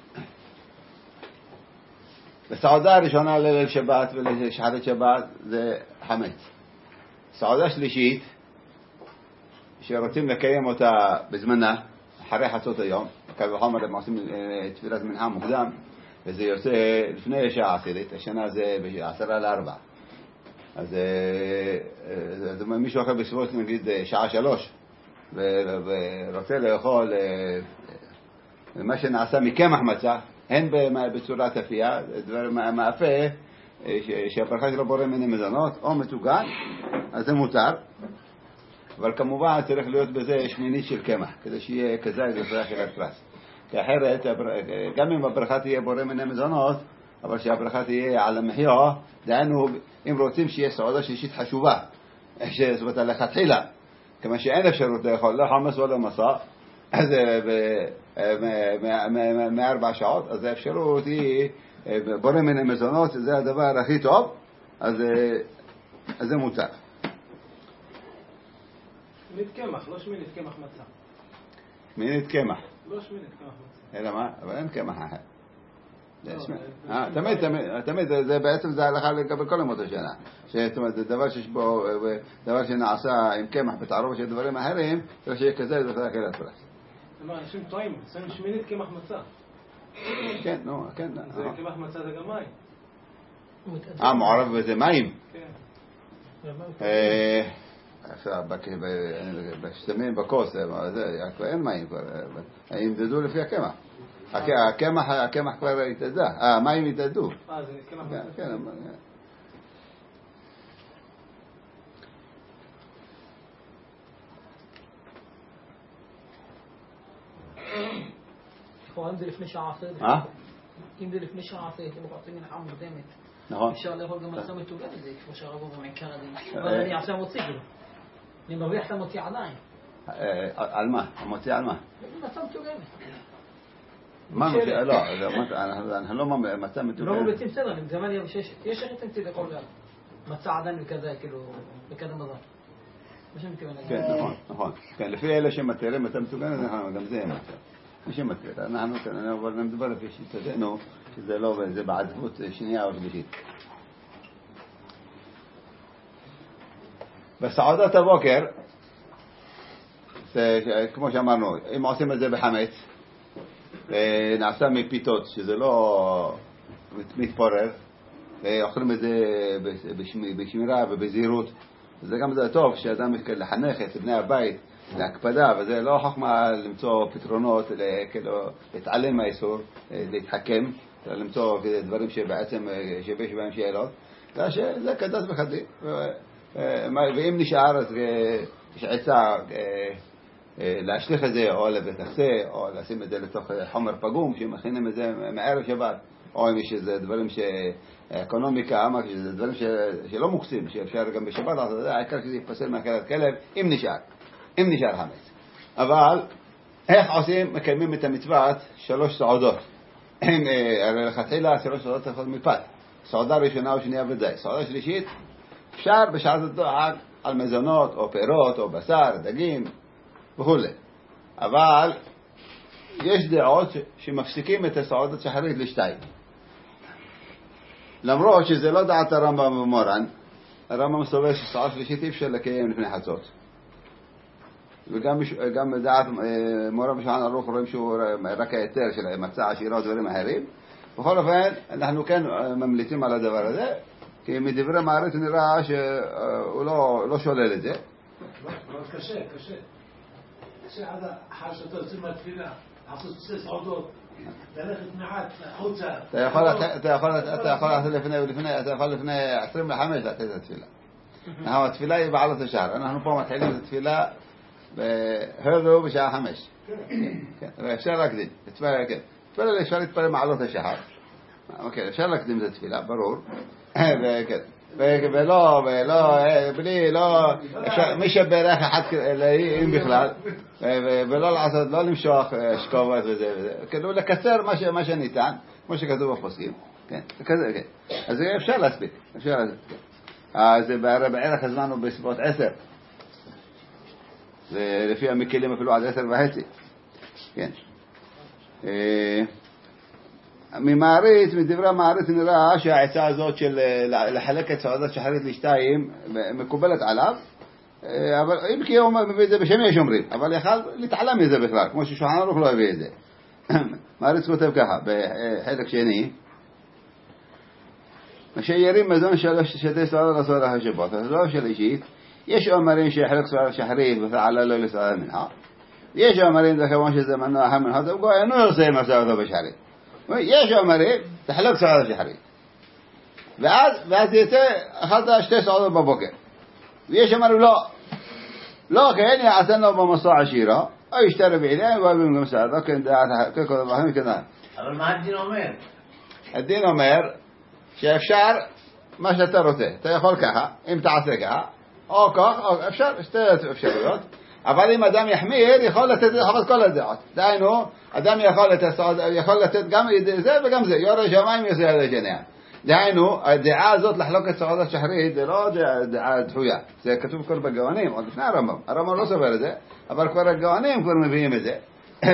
Speaker 1: בסעודה הראשונה לליל שבת ולשחרת שבת זה חמץ. סעודה שלישית שרוצים לקיים אותה בזמנה אחרי חצות היום, קל וחומר הם עושים תפילת מנחה מוקדם, וזה יוצא לפני שעה עשירית, השנה זה בעשרה לארבע, אז, אז מישהו אחר בסביבות נגיד שעה שלוש ורוצה לאכול מה שנעשה מקמח מצה, הן בצורת אפייה, דבר מאפה, שהברכה שלו בורא מיני מזונות, או מטוגן, אז זה מותר. אבל כמובן צריך להיות בזה שמינית של קמח, כדי שיהיה כזית לפני אכילת פרס. כי אחרת, גם אם הברכה תהיה בורא מיני מזונות, אבל שהברכה תהיה על המחיה, דהיינו, אם רוצים שיהיה סעודה שלישית חשובה, זאת אומרת, לכתחילה, כמה שאין אפשרות לאכול, לא חמס ולא מסע, אז מארבע שעות, אז האפשרות היא בורא מיני מזונות, זה הדבר הכי טוב, אז זה מותר.
Speaker 3: שמינית קמח, לא שמינית קמח מצה.
Speaker 1: שמינית קמח.
Speaker 3: לא שמינית קמח מצה.
Speaker 1: אלא מה? אבל אין קמח אחר. תמיד, תמיד, זה בעצם זה הלכה לגבי כל ימות השנה. זאת אומרת, זה דבר שיש בו, דבר שנעשה עם קמח בתערובת של דברים אחרים, צריך שיהיה כזה, זה צריך אכילת פרס.
Speaker 3: מה, אנשים טועים, שמים שמינית קמח מצה.
Speaker 1: כן, נו, כן.
Speaker 3: זה קמח מצה זה גם מים.
Speaker 1: אה, מעורב בזה מים?
Speaker 3: כן.
Speaker 1: עכשיו, בשתמים, בכוס, אין מים כבר, ימדדו לפי הקמח. הקמח, הקמח כבר התאדה, המים התאדו.
Speaker 3: אה, זה קמח מצה.
Speaker 1: כן, כן.
Speaker 3: אם זה לפני שעה עשרת, אם זה לפני שעה עשרת, אם רוצים מנחה מוקדמת,
Speaker 1: נכון.
Speaker 3: אפשר לאכול גם מצה מטוגנת, זה כמו שהרב אומר מעיקר הדין. אבל אני עכשיו מוציא כאילו. אני מרוויח את המוציא עדיין.
Speaker 1: על מה? המוציא על מה?
Speaker 3: מצה מטוגנת.
Speaker 1: מה מוציא? לא, אנחנו לא מצה מטוגנת.
Speaker 3: לא מובצים סדר, אני מתכוון יש איך תמציא לאכול גם. מצה עדיין וכזה, כאילו, בכזה מזון. מה שמתכוון להגיד.
Speaker 1: כן, נכון, נכון. כן, לפי אלה שמתארים מצה מטוגנת, גם זה מצה. מי שמתאר, אנחנו כאן, אבל נדבר לפי שיטתנו, שזה לא, זה בעדיפות שנייה או שלישית. בסעודת הבוקר, כמו שאמרנו, אם עושים את זה בחמץ, נעשה מפיתות, שזה לא מתפורר, ואוכלים את זה בשמירה ובזהירות, זה גם זה טוב שאדם לחנך את בני הבית, להקפדה, וזה לא חוכמה למצוא פתרונות, כאילו, להתעלם מהאיסור, להתחכם, למצוא דברים שבעצם שיש בהם שאלות, אלא שזה קדוש וחדי. ואם נשאר, אז יש עצה להשליך את זה, או לבטחסה, או לשים את זה לתוך חומר פגום, שמכינים את זה מערב שבת, או אם יש איזה דברים שאקונומיקה, אמר שזה דברים שלא מוקסים, שאפשר גם בשבת, אז זה העיקר שזה יפסל מאכילת כלב, אם נשאר. אם נשאר חמץ. אבל איך עושים? מקיימים את המצוות שלוש סעודות. הרי לכתחילה שלוש סעודות יכולות מפת. סעודה ראשונה או שנייה ודאי. סעודה שלישית, אפשר בשעת הדואג על מזונות או פירות או בשר, דגים וכו'. אבל יש דעות שמפסיקים את הסעודת שחרית לשתיים. למרות שזה לא דעת הרמב"ם ומורן, הרמב"ם סובר שסעודה שלישית אי אפשר לקיים לפני חצות. וגם גם דעת מורה בשולחן ערוך רואים שהוא רק היתר של מצה עשירה ודברים אחרים. בכל אופן, אנחנו כן ממליצים על הדבר הזה, כי מדברי מעריץ נראה שהוא לא, לא שולל את זה.
Speaker 4: קשה, קשה. קשה עד אחר שאתה יוצא מהתפילה, לעשות שתי סעודות, ללכת מעט, חוצה.
Speaker 1: אתה יכול, אתה יכול, אתה יכול לעשות לפני ולפני, אתה יכול לפני עשרים וחמש לתת את התפילה. התפילה היא בעלות השער. אנחנו פה מתחילים את התפילה והרדו בשעה חמש. אפשר להקדים. תפילה אפשר להתפלל מעלות השחר. אפשר להקדים את התפילה, ברור. ולא, ולא, בלי, לא, מי שברך אחד אם בכלל, ולא לעשות, לא למשוך שקובת וזה וזה. כאילו לקצר מה שניתן, כמו שכתוב בפוסקים. אז אפשר להספיק. אפשר להספיק. אז בערך הזמן הוא בסביבות עשר. לפי המקלים אפילו עד עשר וחצי. כן. ממעריץ, מדברי המעריץ נראה שהעצה הזאת של לחלק את סעודת שחרית לשתיים מקובלת עליו, אבל אם כי הוא מביא את זה בשם יש אומרים, אבל יכל להתעלם מזה בכלל, כמו ששולחן ערוך לא הביא את זה. מעריץ כותב ככה, בחלק שני, שירים מזון שלוש שתי סעודות לסעודה השבת. הסעודה שלישית יש אומרים שיחלק סעודה שחרית ופעלה לו לסעודה מנחה. יש אומרים זה כמובן שזה מנוע אחר מנחה, הוא אינו עושה עם הסעודה בשחרית. יש אומרים תחלק סעודה שחרית. ואז, ואז יצא אכלת שתי סעודות בבוקר. ויש אומרים לא. לא כן יעשנו במסוע עשירה, או ישתרב בעיניהם ובאים גם סעודה, כן דעת, כן כל דבר כדאי.
Speaker 4: אבל מה הדין אומר?
Speaker 1: הדין אומר שאפשר מה שאתה רוצה. אתה יכול ככה, אם תעשה ככה, או כך, או אפשר, שתי אפשרויות. אבל אם אדם יחמיר, יכול לתת לחוות כל הדעות. דהיינו, אדם יכול לתת, יכול לתת גם זה וגם זה. יורא שמיים יעשה על השנייה. דהיינו, הדעה הזאת לחלוק את סעודה שחרית, זה לא דעה דחויה. זה כתוב כבר בגאונים, עוד לפני הרמב"ם. הרמב"ם לא סובר את זה, אבל כבר הגאונים כבר מביאים את זה.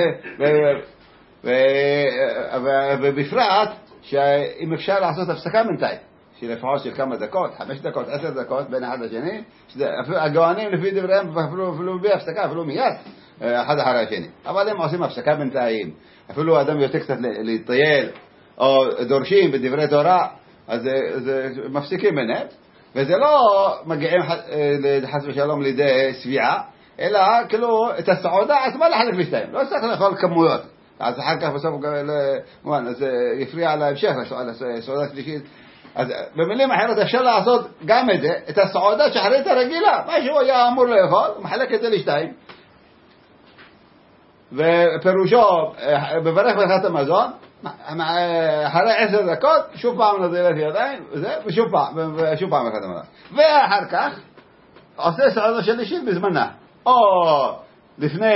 Speaker 1: ובפרט, שאם אפשר לעשות הפסקה בינתיים, שלפחות של כמה דקות, חמש דקות, עשר דקות, בין אחד לשני, הגאונים לפי דבריהם אפילו בלי הפסקה, אפילו מיד, אחד אחרי השני. אבל הם עושים הפסקה בינתיים, אפילו אדם יוצא קצת להתטייל, או דורשים בדברי תורה, אז מפסיקים ביניהם, וזה לא מגיעים חס ושלום לידי סביעה, אלא כאילו את הסעודה עצמה לחלק בשתיים, לא צריך לאכול כמויות. אז אחר כך בסוף זה יפריע להמשך, לסעודה שלישית. אז במילים אחרות אפשר לעשות גם את זה, את הסעודה שחרית הרגילה, מה שהוא היה אמור לאכול, הוא מחלק את זה לשתיים. ופירושו, בברך ברכת המזון, אחרי עשר דקות, שוב פעם נזילת ידיים, ושוב פעם, ושוב פעם ברכת המזון. ואחר כך, עושה סעודה שלישית בזמנה, או לפני,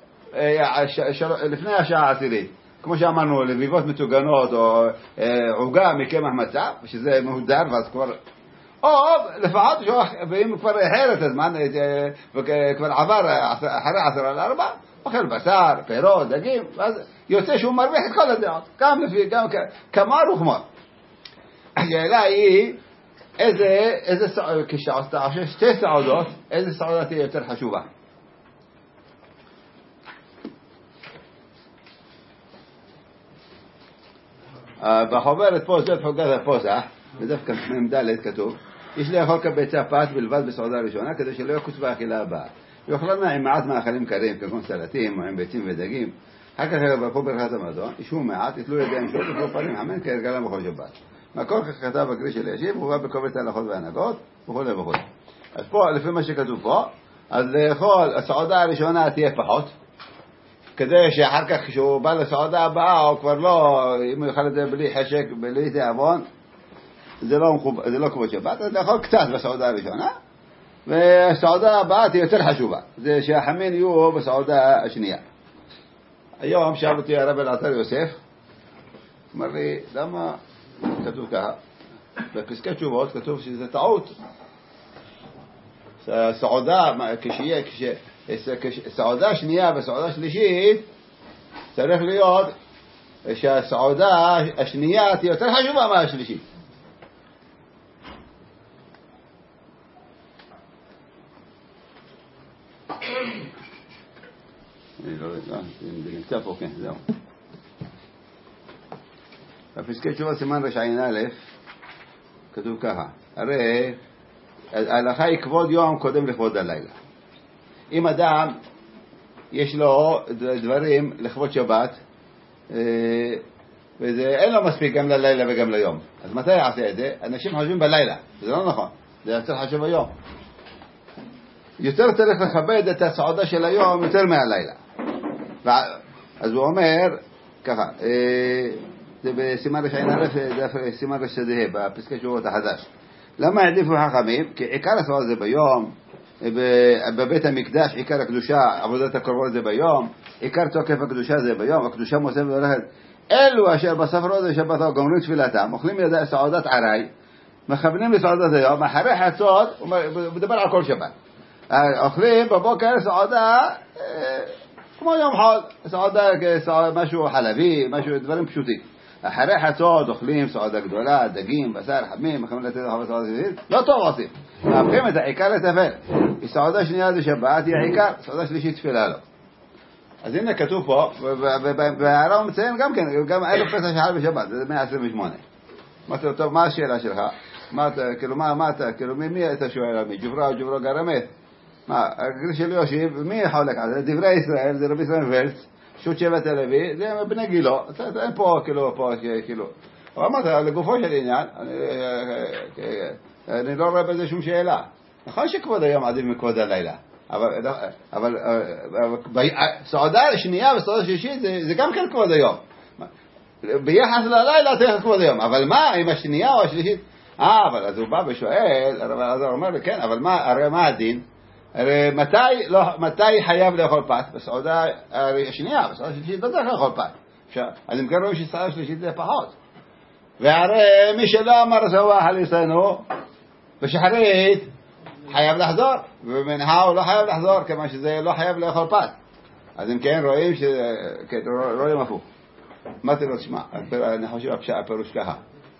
Speaker 1: לפני השעה העשירית. כמו שאמרנו, לביבות מטוגנות או עוגה מקמח מצה, שזה מהודר, ואז כבר, או לפחות, ואם כבר החר את הזמן, וכבר עבר אחרי עשרה לארבע, אוכל בשר, פירות, דגים, ואז יוצא שהוא מרוויח את כל הדעות, גם לפי, גם כמר וכמר. השאלה היא, איזה, איזה, כשעשתה שתי סעודות, איזה סעודה תהיה יותר חשובה? בחוברת פה, זאת חוגת הפוסח, בדווקא ממדלת כתוב, יש לאכול כביצה פת בלבד בסעודה ראשונה, כדי שלא יקוץ באכילה הבאה. ויאכלנה עם מעט מאכלים קרים, כגון סלטים, או עם ביצים ודגים. אחר כך ברכו ברכת המזון, ישבו מעט, יתלו ידיים שוט, יתלו פנים חמן, כהרגלם בכל שבת. מהכל כך כתב בקריש של ישיב, הוא בא בקובץ ההלכות וההנהגות, וכו' וכו'. אז פה, לפי מה שכתוב פה, אז לאכול, הסעודה הראשונה תהיה פחות, כדי שאחר כך כשהוא בא לסעודה הבאה, הוא כבר לא, אם הוא יאכל את זה בלי חשק, בלי תיאבון, זה לא, זה לא כבוד שבת, אז לאכול קצת בסעודה הראשונה, והסעודה הבאה תהיה יותר חשובה, זה שהחמין יהיו בסעודה השנייה. היום שאל אותי הרב אלעזר יוסף, אמר לי, למה כתוב ככה? בפסקי תשובות כתוב שזה טעות. סעודה, כשיהיה, כשסעודה שנייה וסעודה שלישית, צריך להיות שהסעודה השנייה תהיה יותר חשובה מהשלישית. אני לא יודע, זה נמצא פה, כן, זהו. בפסקי תשובה סימן רשעין א', כתוב ככה, הרי ההלכה היא כבוד יום קודם לכבוד הלילה. אם אדם יש לו דברים לכבוד שבת, ואין לו מספיק גם ללילה וגם ליום, אז מתי יעשה את זה? אנשים חושבים בלילה, זה לא נכון, זה יותר חשוב היום. יותר צריך לכבד את הסעודה של היום יותר מהלילה. אז הוא אומר ככה, זה בסימן רשעין א', זה סימן רשעין בפסקי תשובות החדש. למה העדיפו חכמים? כי עיקר הסעודה זה ביום, בבית המקדש עיקר הקדושה, עבודת הקורבנות זה ביום, עיקר תוקף הקדושה זה ביום, הקדושה מוספת והולכת. אלו אשר בספרות ושבת גומרים תפילתם, אוכלים ידי סעודת ערי, מכוונים לסעודת היום, אחרי חצות, הוא מדבר על כל שבת. אוכלים בבוקר סעודה כמו יום חול, סעודה משהו חלבי, משהו דברים פשוטים. אחרי חצות אוכלים סעודה גדולה, דגים, בשר, חמים, מכוונים לתת לחוות סעודה שלישית, לא טוב עושים. מהפכים את העיקר לטפל. סעודה שנייה זה שבת, היא העיקר, סעודה שלישית תפילה לו. אז הנה כתוב פה, והערה הוא מציין גם כן, גם אלף פסח שחל בשבת, זה מאה עשרים ושמונה. אמרתי לו, טוב, מה השאלה שלך? מה אתה, כאילו, מה, מה אתה, כאילו, מי אתה שואל על מי? ג'וברה או ג'וברה גרמת? מה, הגרי של יושיב, מי חולק על זה? דברי ישראל, זה רבי ישראל ולץ, שוט שבט הלוי, זה בני גילו, אין פה, כאילו, פה, כאילו. אבל אמרת, לגופו של עניין, אני לא רואה בזה שום שאלה. נכון שכבוד היום עדיף מכבוד הלילה, אבל, אבל, סעודה שנייה וסעודה שלישית זה גם כן כבוד היום. ביחס ללילה צריך כבוד היום, אבל מה, עם השנייה או השלישית? אה, אבל אז הוא בא ושואל, אז הוא אומר, כן, אבל מה, הרי מה הדין? הרי מתי, לא, מתי חייב לאכול פת? בסעודה השנייה, בסעודה השלישית לא צריך לאכול פת. אז אם כן רואים שסעודה השלישית זה פחות. והרי מי שלא אמר זווח על יסנו, בשחרית, חייב לחזור, ובמנחה הוא לא חייב לחזור, כמה שזה לא חייב לאכול פת. אז אם כן רואים ש... כן, רואים הפוך. מה תראה תשמע? אני חושב הפירוש ככה.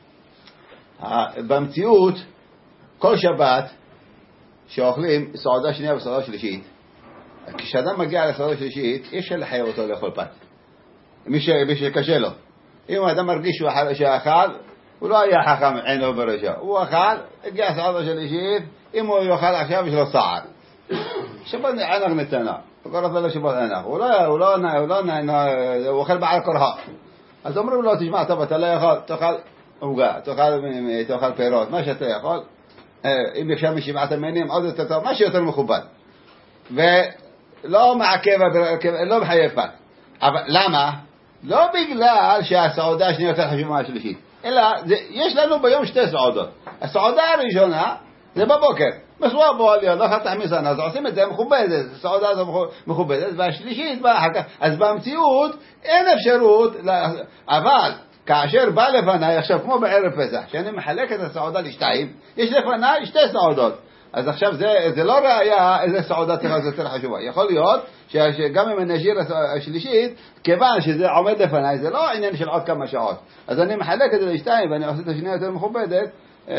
Speaker 1: במציאות, כל שבת שאוכלים סעודה שנייה וסעודה שלישית, כשאדם מגיע לסעודה שלישית, אי אפשר לחייב אותו לאכול פת. מי שקשה לו. אם האדם מרגיש שאכל, הוא לא היה חכם עינו בראשו. הוא אכל, הגיע סעודה שלישית, אם הוא יאכל עכשיו יש לו סער. שבת ענק נתנה. הוא קורא לו שבת ענק. הוא לא, הוא לא, הוא לא, הוא אוכל בעל כורחו. אז אומרים לו, תשמע, טוב, אתה לא יכול, תאכל עוגה, תאכל פירות, מה שאתה יכול. אם אפשר משבעת המינים, עוד יותר טוב, מה שיותר מכובד. ולא מעכב, לא מחייב פת. אבל למה? לא בגלל שהסעודה השנייה יותר חשובה מהשלישית, אלא זה, יש לנו ביום שתי סעודות. הסעודה הראשונה זה בבוקר, מסוע בו עליה, לא חתך מסענה, אז עושים את זה מכובדת, הסעודה הזו מכובדת, והשלישית באה אחר כך. אז במציאות אין אפשרות, אבל כאשר בא לפניי, עכשיו כמו בערב פסח, שאני מחלק את הסעודה לשתיים, יש לפניי שתי סעודות. אז עכשיו זה, זה לא ראיה איזה סעודה תראה יותר חשובה. יכול להיות שגם אם אני אשאיר השלישית, כיוון שזה עומד לפניי, זה לא עניין של עוד כמה שעות. אז אני מחלק את זה לשתיים ואני עושה את השנייה יותר מכובדת,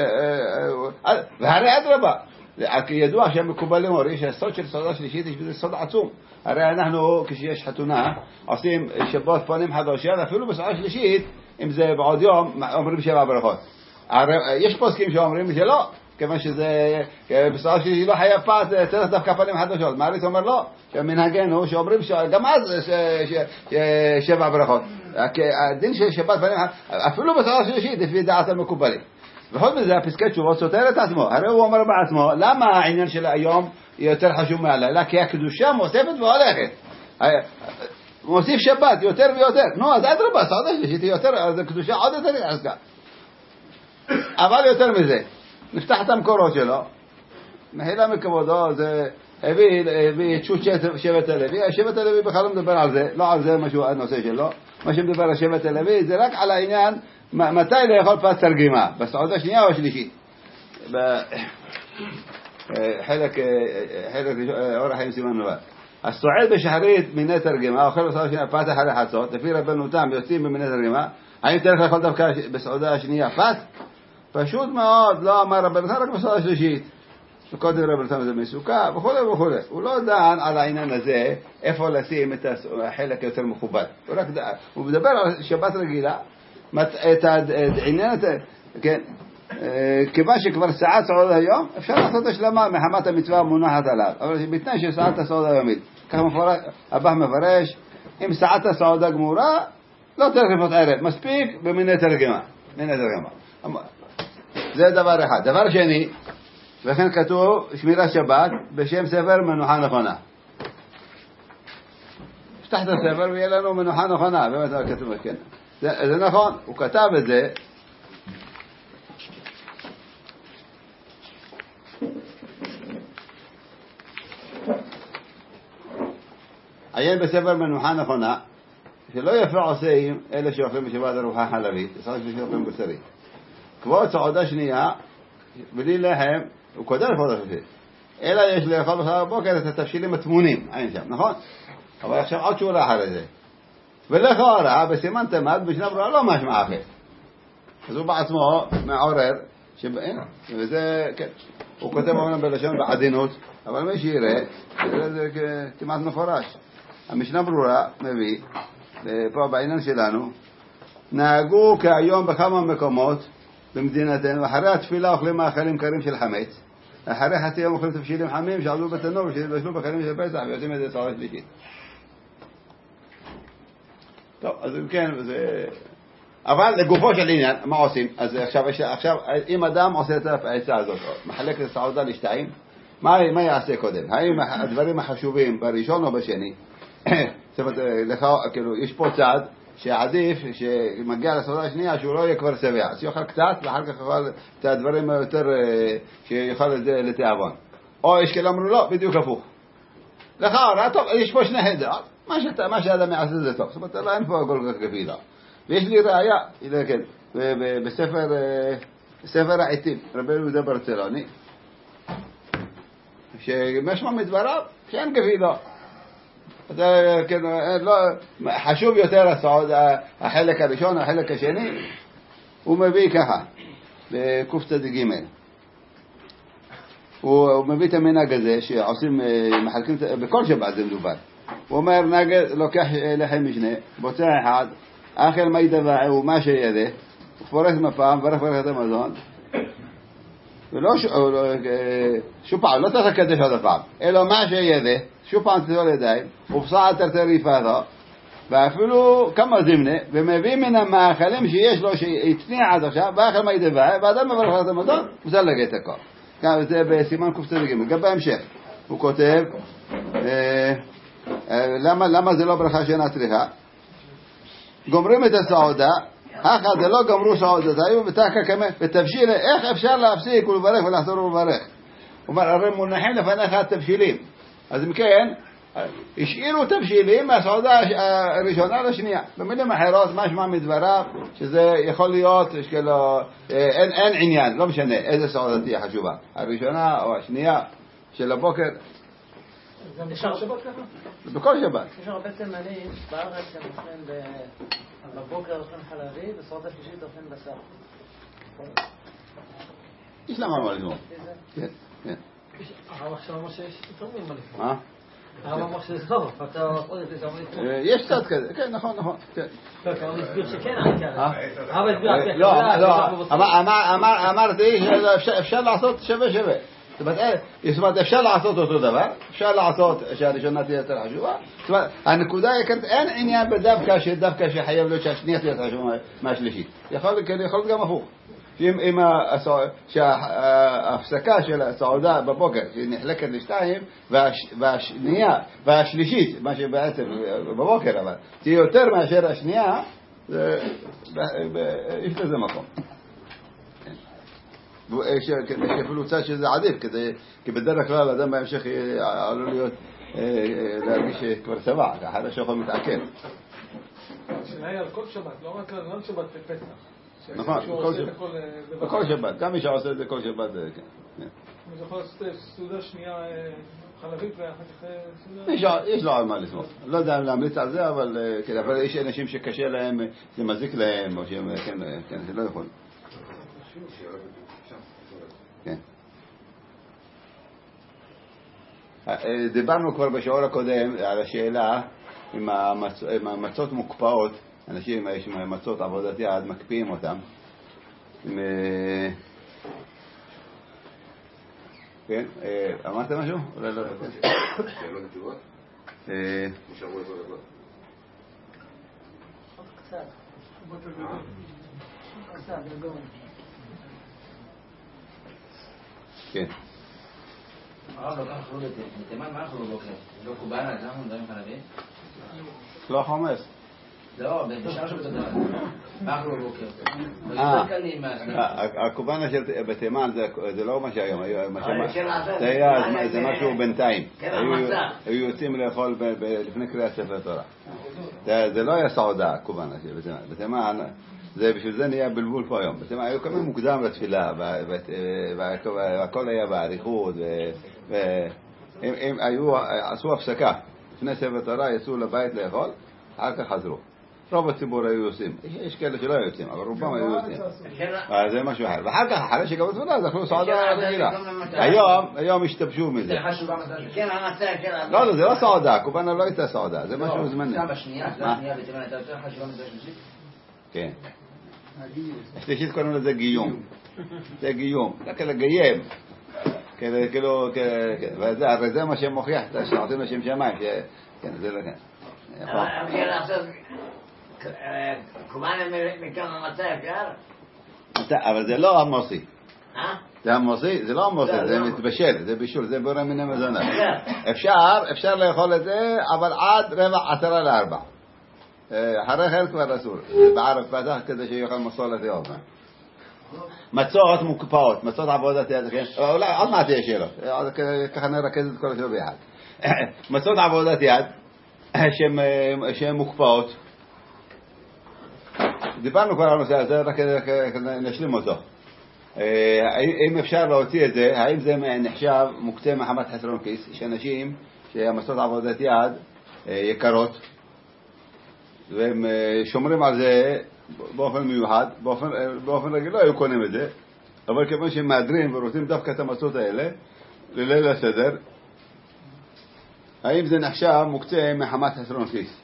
Speaker 1: והרי אדרבה. ידוע שהמקובל למורי שהסוד של סעודה שלישית יש בזה סוד עצום. הרי אנחנו כשיש חתונה עושים שבות פנים חדושות, אפילו בסעודה שלישית, אם זה בעוד יום, אומרים שבע ברכות. הרי יש פוסקים שאומרים שלא, כיוון שזה בסעודה שלישית לא חייב פת, צריך דווקא פנים חדושות. מעריץ אומר לא, שהמנהגנו שאומרים שגם אז שבע ברכות. הדין של שבת פנים, אפילו בסעודה שלישית לפי דעת המקובלים. וחוץ מזה הפסקי תשובות סותר את עצמו. הרי הוא אומר בעצמו, למה העניין של היום יותר חשוב מהלילה? כי הקדושה מוספת והולכת. מוסיף שבת יותר ויותר. נו, אז אדרבה, סעודה שלישית יותר, אז הקדושה עוד יותר עסקה. אבל יותר מזה, נפתח את המקורות שלו, מחילה מכבודו, זה הביא תשות שבט הלוי. שבט הלוי בכלל לא מדבר על זה, לא על זה משהו הנושא שלו. מה שמדבר על שבט הלוי זה רק על העניין מתי לאכול פת תרגימה, בסעודה השנייה או השלישית. חלק, חלק אור החיים סימן נובע. הסועד בשחרית מיני תרגימה, אוכל בסעודה השנייה פת אחרי חצות, לפי רבנו תם יוצאים במיני תרגימה, האם צריך לאכול דווקא בסעודה השנייה פת? פשוט מאוד, לא אמר רבנו תם, רק בסעודה השלישית. וקודם רבנו תם זה מסוכה, וכו' וכו'. הוא לא דן על העניין הזה, איפה לשים את החלק יותר מכובד. הוא רק דן, הוא מדבר על שבת רגילה, את העניין, כן, כיוון שכבר שעת סעודה היום, אפשר לעשות השלמה מחמת המצווה המונחת עליו, אבל בתנאי ששעת הסעודה היומית. כך הבא מפרש, אם שעת הסעודה גמורה, לא צריך לפות ערב, מספיק במיני תרגימה. מיני תרגימה. זה דבר אחד. דבר שני, וכן כתוב שמירת שבת בשם ספר מנוחה נכונה. פתח את הספר ויהיה לנו מנוחה נכונה, באמת כתוב כן. זה, זה נכון, הוא כתב את זה. עיין בספר מנוחה נכונה, שלא יפה עושים אלה שאוכלים בשבת ארוחה חלבית, יש רק שאוכלים בשרי. כבוד סעודה שנייה, בלי לחם, הוא קודם לפחות השלישית. אלא יש לאכול בשעה בבוקר את התבשילים התמונים, עין שם, נכון? אבל עכשיו עוד שורה אחרי זה. ולכאורה, בסימן תמד, בשנה ברורה לא משמע אחר. אז הוא בעצמו מעורר, שבאינה, וזה, כן, הוא כותב אומנם בלשון בעדינות, אבל מי שיראה, זה כמעט מפורש. המשנה ברורה מביא, פה בעניין שלנו, נהגו כהיום בכמה מקומות, במדינתנו, אחרי התפילה אוכלים מאכלים קרים של חמץ, אחרי חצי יום אוכלים תבשילים חמים שעלו בתנור ושבשלו בחלים של פסח ויוצאים את זה סעודה שלישית. טוב, אז כן, זה... אבל לגופו של עניין, מה עושים? אז עכשיו, עכשיו אם אדם עושה את העצה הזאת, מחלק את הסעודה לשתיים, מה, מה יעשה קודם? האם הדברים החשובים בראשון או בשני? זאת אומרת, לך, כאילו, יש פה צד שעדיף שמגיע לסעודה השנייה שהוא לא יהיה כבר שבע, אז יאכל קצת ואחר כך יאכל את הדברים היותר שיאכל לתיאבון. או יש כאלה אמרו לא, בדיוק הפוך. לך, טוב, יש פה שני חדרות, מה, שאתה, מה שאדם יעשה זה טוב, זאת אומרת, לא אין פה כל כך גבילה. ויש לי ראיה, כן, בספר, בספר העיתים, רבי יהודה ברצלוני, שמשמע מדבריו שאין גבילה. כן, לא, חשוב יותר הסעודה, החלק הראשון, החלק השני, הוא מביא ככה, בקופצת ג' הוא מביא את המנהג הזה שעושים, מחלקים, בכל שבת זה מדובר. הוא אומר, נגד, לוקח לחם משנה, בוצע אחד, אכל מי דבעו, מה שידה, ופורס מפה, מברך ברכת המזון, ולא שוב פעם, לא צריך לקדש עוד הפעם, אלא מה שידה, שוב פעם תתול ידיים, ופסע תרתי ריפתו, ואפילו כמה זמנה, ומביא מן המאכלים שיש לו, שהצניע עד עכשיו, ואכל מי דבעו, ואדם מברך ברכת המזון, וזלג את הכל. זה בסימן קופצת ג' גם בהמשך. הוא כותב, למה, למה זה לא ברכה שאינה צריכה? גומרים את הסעודה, אחת זה לא גמרו סעודת, היו בתקה כמה, בתבשיל, איך אפשר להפסיק ולברך ולחזור ולברך? הוא אומר, הרי מונחים לפניך התבשילים. אז אם כן, השאירו תבשילים מהסעודה הראשונה לשנייה. במילים אחרות, משמע מדבריו, שזה יכול להיות, שכאילו, אין, אין עניין, לא משנה איזה סעודה תהיה חשובה. הראשונה או השנייה של הבוקר.
Speaker 3: גם אפשר שבת ככה?
Speaker 1: בכל שבת.
Speaker 3: יש הרבה תימנים בארץ שהם אוכלים בבוקר אוכלים חלבי, בסעודה שלישית אוכלים בשר.
Speaker 1: יש למה מה ללמוד. כן, כן.
Speaker 3: הרב עכשיו אמר שיש תורמים מה לפעול.
Speaker 1: מה?
Speaker 3: הרב אמר שזה טוב, אתה עוד את זה אמר לפעול.
Speaker 1: יש קצת כזה, כן, נכון, נכון.
Speaker 3: לא, כי הרב הסביר שכן אני כאלה. הרב הסביר,
Speaker 1: לא, לא, אמרתי שאפשר לעשות שווה שווה. זאת אומרת, אפשר לעשות אותו דבר, אפשר לעשות שהראשונה תהיה יותר חשובה. זאת אומרת, הנקודה היא כאן, אין עניין בדווקא שדווקא שחייב להיות שהשנייה תהיה יותר חשובה מהשלישית. יכול להיות גם הפוך. אם ההפסקה של הסעודה בבוקר, שנחלקת לשתיים, והשנייה, והשלישית, מה שבעצם בבוקר, אבל תהיה יותר מאשר השנייה, יש לזה מקום. אפילו צד שזה עדיף, כי בדרך כלל אדם בהמשך עלול להיות להרגיש כבר שבע, אחרי שאוכל מתעכב.
Speaker 2: השאלה היא על כל שבת, לא רק על שבת בפסח.
Speaker 1: נכון, בכל שבת, גם מי שעושה את זה כל שבת.
Speaker 2: זה יכול לעשות סעודה שנייה חלבית ואחר כך...
Speaker 1: יש לו על מה לסמוך. לא יודע אם להמליץ על זה, אבל יש אנשים שקשה להם, זה מזיק להם, או שהם, כן, זה לא יכול. כן. דיברנו כבר בשיעור הקודם על השאלה אם המצות מוקפאות, אנשים יש מצות עבודת יד, מקפיאים אותם. כן, אמרת משהו? אולי לא.
Speaker 5: שאלות תשובות? נשארו איפה דקות.
Speaker 3: קצת. קצת, לגמרי.
Speaker 1: כן.
Speaker 6: הרב לא ככה חלו בתימן, מה אכלו בבוקר? לא קובאנה, אז אנחנו מדברים חלבי?
Speaker 1: לא חומס.
Speaker 6: לא, בשעה שבתודעה. מה אכלו בבוקר?
Speaker 1: הקובאנה בתימן זה לא מה שהיום, זה משהו בינתיים. היו יוצאים לאכול לפני קריאת ספר תורה. זה לא היה סעודה, הקובאנה בתימן. זה בשביל זה נהיה בלבול פה היום. בתימן היו כמה מוקדם לתפילה, והכל היה בעריכות, והם עשו הפסקה. לפני ספר תורה יצאו לבית לאכול, אחר כך חזרו. רוב הציבור היו יוצאים. יש כאלה שלא היו יוצאים, אבל רובם היו יוצאים. זה משהו אחר. ואחר כך, אחרי שגמרו תפילה, אז אכלו סעודה רגילה. היום, היום השתבשו מזה. לא, לא, זה לא סעודה, הקובאנה לא הייתה סעודה, זה משהו זמני.
Speaker 6: בשנייה, בשנייה בתימן הייתה יותר חשובה מזה שלישית?
Speaker 1: כן. השלישית קוראים לזה גיום. זה גיום, זה כאלה גיים. כאילו, הרי זה מה שמוכיח שעושים לשם שמיים. כן, זה לא כן.
Speaker 7: אבל אפשר לעשות קומאנה מכמה מצה אפשר?
Speaker 1: אבל זה לא המוסי.
Speaker 7: אה?
Speaker 1: זה המוסי, זה לא המוסי, זה מתבשל, זה בישול, זה בורא מן המזונה. אפשר, אפשר לאכול את זה, אבל עד רבע עשרה לארבע. אחרי חלק כבר אסור. זה בערב פתח כדי שיוכל מסולת יום. מצות מוקפאות, מצות עבודת יד, אולי עוד מעט יש שאלות, ככה נרכז את כל השאלות ביחד. מצות עבודת יד, שהן מוקפאות. דיברנו כבר על הנושא הזה, רק נשלים אותו. אם אפשר להוציא את זה, האם זה נחשב מוקצה מחמת חסרון כיס, שאנשים שהמצות עבודת יד יקרות, והם שומרים על זה באופן מיוחד, באופן, באופן רגיל לא היו קונים את זה, אבל כיוון שהם מאדרים ורוצים דווקא את המצות האלה לליל הסדר, האם זה נחשב מוקצה מחמת חסרון כיס?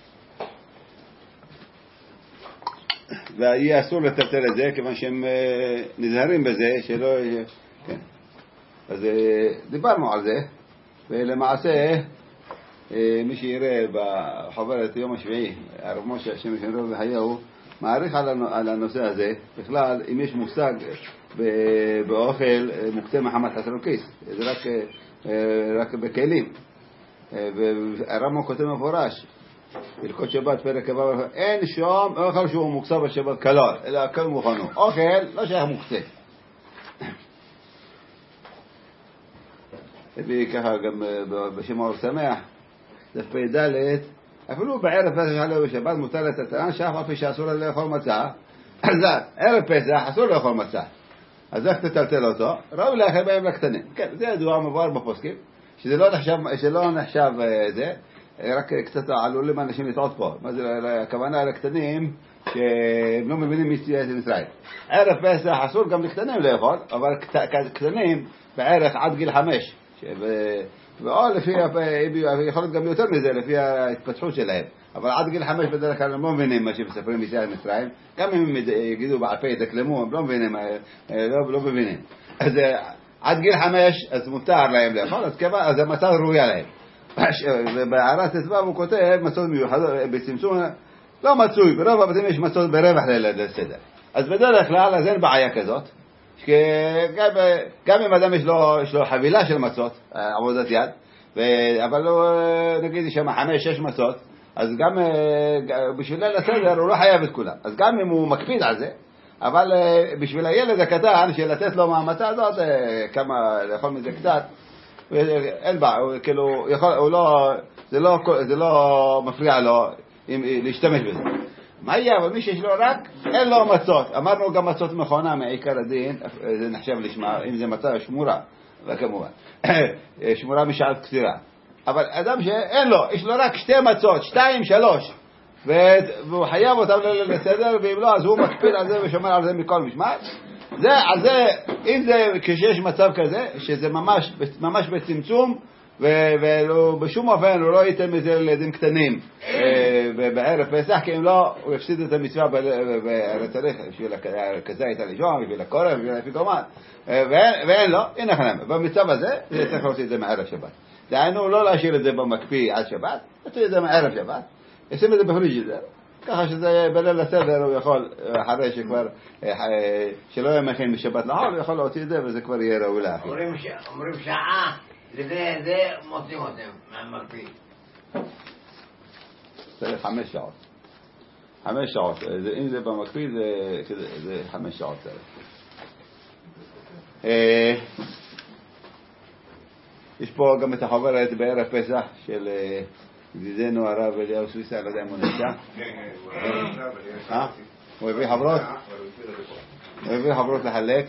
Speaker 1: ויהיה אסור לטלטל את זה כיוון שהם נזהרים בזה שלא... כן. אז דיברנו על זה, ולמעשה מי שיראה בחוברת יום השביעי, הרב משה השם ישמרו וחיהו, מעריך על הנושא הזה. בכלל, אם יש מושג באוכל מוקצה מחמת חסרון כיס, זה רק, רק בכלים. והרמב"ם כותב מפורש, הלכות שבת פרק כ"ו, אין שום אוכל שהוא מוקצה בשבת כלל, אלא הכל מוכנו. אוכל לא שייך מוקצה. וככה גם בשם האור שמח, דף פ"ד, אפילו בערב פסח עליו בשבת מותר לטען שאף אף שאסור לאכול מצה, אז ערב פסח אסור לאכול מצה. אז איך תטלטל אותו? ראוי לאכול בהם לקטנים. כן, זה ידוע מבואר בפוסקים, שזה לא נחשב, שלא נחשב זה, רק קצת עלולים אנשים לטעות פה. מה זה, הכוונה לקטנים שהם לא מבינים מיציאת ישראל. ערב פסח אסור גם לקטנים לאכול, אבל קטנים בערך עד גיל חמש. ואו לפי, יכול להיות גם יותר מזה, לפי ההתפתחות שלהם. אבל עד גיל חמש בדרך כלל הם לא מבינים מה שמספרים מיציאת ישראל. גם אם הם יגידו בעל פה ידקלמו, הם לא מבינים, לא, לא מבינים. אז עד גיל חמש, אז מותר להם לאכול, אז כמה, אז המצב ראויה להם. ובערת הסבב הוא כותב מצות מיוחדות, בצמצום לא מצוי, ברוב הבתים יש מצות ברווח לסדר. אז בדרך כלל אז אין בעיה כזאת, גם, גם אם אדם יש לו, יש לו חבילה של מצות, עבודת יד, אבל לא, נגיד שם חמש, שש מצות, אז גם בשביל לסדר הוא לא חייב את כולם. אז גם אם הוא מקפיד על זה, אבל בשביל הילד הקטן שלתת לו מהמצה הזאת כמה לאכול מזה קצת, אין בעיה, כאילו יכול, הוא לא, זה לא, זה לא מפריע לו להשתמש בזה. מה יהיה? אבל מי שיש לו רק, אין לו מצות. אמרנו גם מצות מכונה מעיקר הדין, זה נחשב לשמה, אם זה מצה שמורה, וכמובן, שמורה משעת קצירה. אבל אדם שאין לו, יש לו רק שתי מצות, שתיים, שלוש, והוא חייב אותם לסדר, ואם לא, אז הוא מקפיד על זה ושומר על זה מכל משמעת. זה, על זה, אם זה, כשיש מצב כזה, שזה ממש, ממש בצמצום, ובשום אופן הוא לא ייתן מזה לילדים קטנים בערב פסח, כי אם לא, הוא יפסיד את המצווה צריך, בשביל הכזית הלישון, בשביל הקורם, בשביל הפיגומן, ואין לו, הנה חנם. במצב הזה, זה צריך להוציא את זה מערב שבת. דהיינו, לא להשאיר את זה במקפיא עד שבת, להוציא את זה מערב שבת, ישים את זה בפריג'ידר, ככה שזה בליל הסדר הוא יכול, אחרי שכבר, שלא יהיה מכין בשבת לחול, הוא יכול להוציא את זה וזה כבר יהיה ראוי להכין.
Speaker 7: אומרים שעה, לזה זה מוצאים אותם מהמקפיא.
Speaker 1: צריך חמש שעות. חמש שעות. אם זה במקפיא זה חמש שעות צריך. יש פה גם את החוברת בערב פסח של ידידנו הרב אליהו סוויסה, לא יודע אם הוא נשע. הוא הביא חברות? הוא הביא חברות לחלק.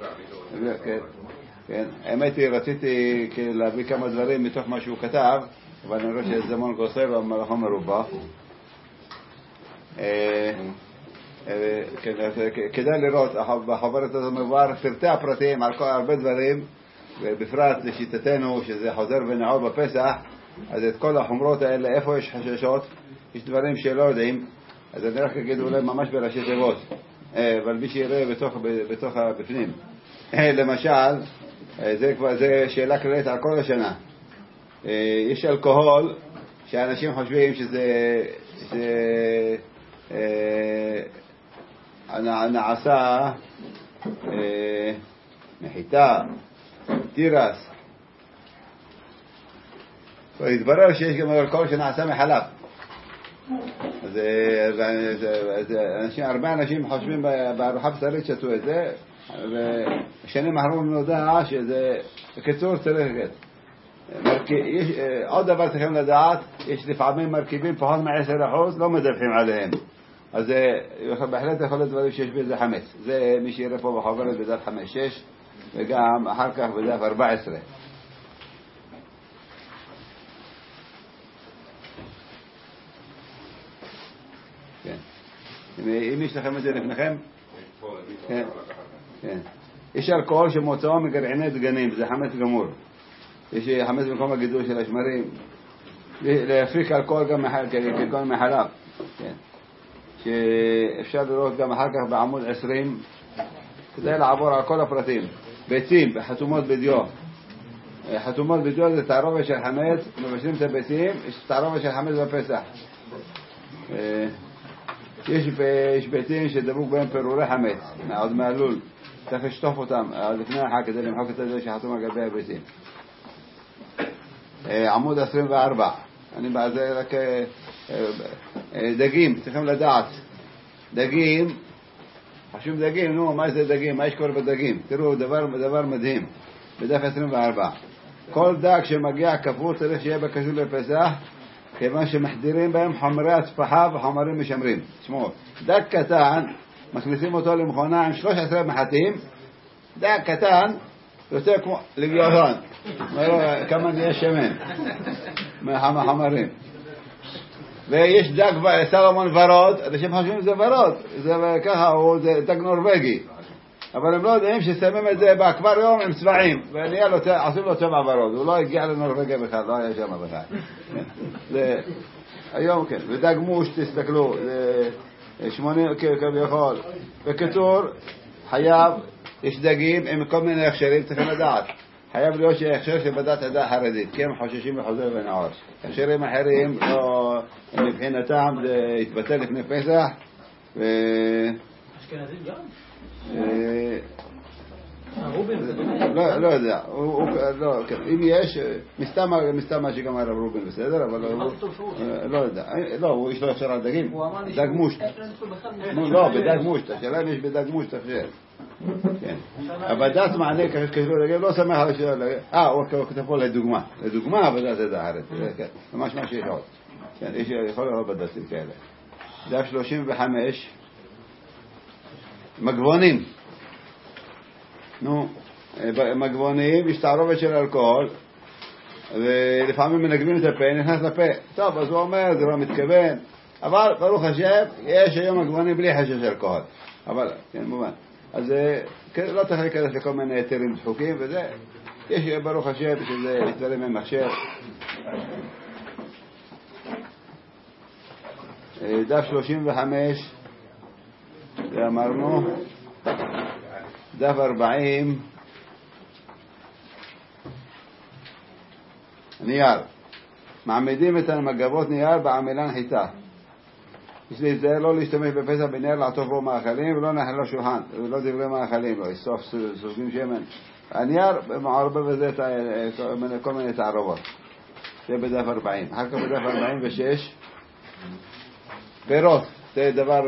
Speaker 1: האמת היא, רציתי להביא כמה דברים מתוך מה שהוא כתב, אבל אני רואה שזה זמן גוסר והמלאכה מרובה. כדאי לראות, בחוברת הזאת מבואר פרטי הפרטים על הרבה דברים, ובפרט לשיטתנו שזה חוזר ונעור בפסח, אז את כל החומרות האלה, איפה יש חששות, יש דברים שלא יודעים, אז אני רק אגיד אולי ממש בראשי תיבות, אבל מי שיראה בתוך, בתוך בפנים. למשל, זה כבר, זה שאלה כללית על כל השנה. יש אלכוהול שאנשים חושבים שזה, שזה נעשה מחיטה, תירס. התברר שיש גם אלכוהול שנעשה מחלב. אז, אז אנשים, הרבה אנשים חושבים בארוחה בשרית שתו את זה, ושנים אחרונים נודע שזה, בקיצור צריך את יש, עוד דבר צריכים לדעת, יש לפעמים מרכיבים פחות מ-עשרה אחוז לא מדווחים עליהם, אז בהחלט יכול להיות דברים שיש בזה חמץ. זה מי שיראה פה בחוברת בדף חמש שש וגם אחר כך בדף ארבע עשרה. כן. אם יש לכם את זה לפניכם, כן. כן. יש אלכוהול שמוצאו מגרעיני דגנים, זה חמץ גמור. יש חמץ במקום הגידול של השמרים. להפיק אלכוהול גם כגון מחלב. כן. שאפשר לראות גם אחר כך בעמוד עשרים, כדי לעבור על כל הפרטים. ביצים, חתומות בדיו. חתומות בדיו זה תערובת של חמץ, מבשלים את הביצים, יש תערובת של חמץ בפסח. יש, יש ביצים שדבוק בהם פירורי חמץ, עוד מהלול. צריך לשטוף אותם לפני החג כדי למחוק את זה שחתום על גבי הביצים. עמוד עשרים וארבע, אני בעזה רק דגים, צריכים לדעת. דגים, חשוב דגים, נו, מה זה דגים? מה יש קורה בדגים? תראו, דבר, דבר מדהים, בדף עשרים וארבע. כל דג שמגיע כפור צריך שיהיה בקשור לפסח, כיוון שמחדירים בהם חומרי הצפחה וחומרים משמרים. תשמעו, דג קטן, מכניסים אותו למכונה עם שלוש עשרה מחטים, דג קטן, יוצא כמו לגיון, כמה נהיה שמן מהחומרים. ויש דג סלומון ורוד, אנשים חושבים שזה ורוד, זה ככה, הוא דג נורווגי. אבל הם לא יודעים ששמים את זה באקווריום עם צבעים, ועושים לו צבע ורוד, הוא לא הגיע לנורווגיה בכלל, לא היה שם בכלל. היום כן, ודג מוש, תסתכלו, זה שמונים כביכול. בקיצור, חייב, יש דגים עם כל מיני הכשרים, צריכים לדעת. חייב להיות שהכשר שבדת עדה החרדית, כי הם חוששים לחוזר ונעור. הכשרים אחרים, לא, מבחינתם, זה התבטל לפני פסח.
Speaker 3: אשכנזים גם?
Speaker 1: לא יודע, אם יש, מסתם מה שגם הרב רובין בסדר, אבל לא יודע, לא, יש לו אפשר על דגים, דג מושט, לא, בדג מושט, השאלה אם יש בדג מושט אפשר, הבד"ץ מענה כשלו דגים, לא שמח על השאלה, אה, הוא כתב פה לדוגמה, לדוגמה הבד"ץ עדה הארץ, ממש מה שיש עוד, יכול להיות בד"צים כאלה. דף שלושים וחמש, מגבונים, נו, מגבונים, יש תערובת של אלכוהול, ולפעמים מנגבים את הפה, נכנס לפה. טוב, אז הוא אומר, זה לא מתכוון, אבל ברוך השם, יש היום מגבונים בלי חשש אלכוהול. אבל, כן, מובן. אז לא צריך להיכנס לכל מיני היתרים דחוקים, וזה, יש ברוך השם, שזה דברים עם מחשב. דף שלושים וחמש, זה אמרנו, דף ארבעים, נייר. מעמידים את המגבות נייר בעמילן חיטה. יש להיזהר לא להשתמש בפסח בנייר לעטוף בו מאכלים, ולא נחל לו שולחן, ולא דברי מאכלים, לא יסוף סופגים שמן. הנייר מעורבב בזה כל מיני תערובות. זה בדף ארבעים. אחר כך בדף ארבעים ושש, פירות. זה דבר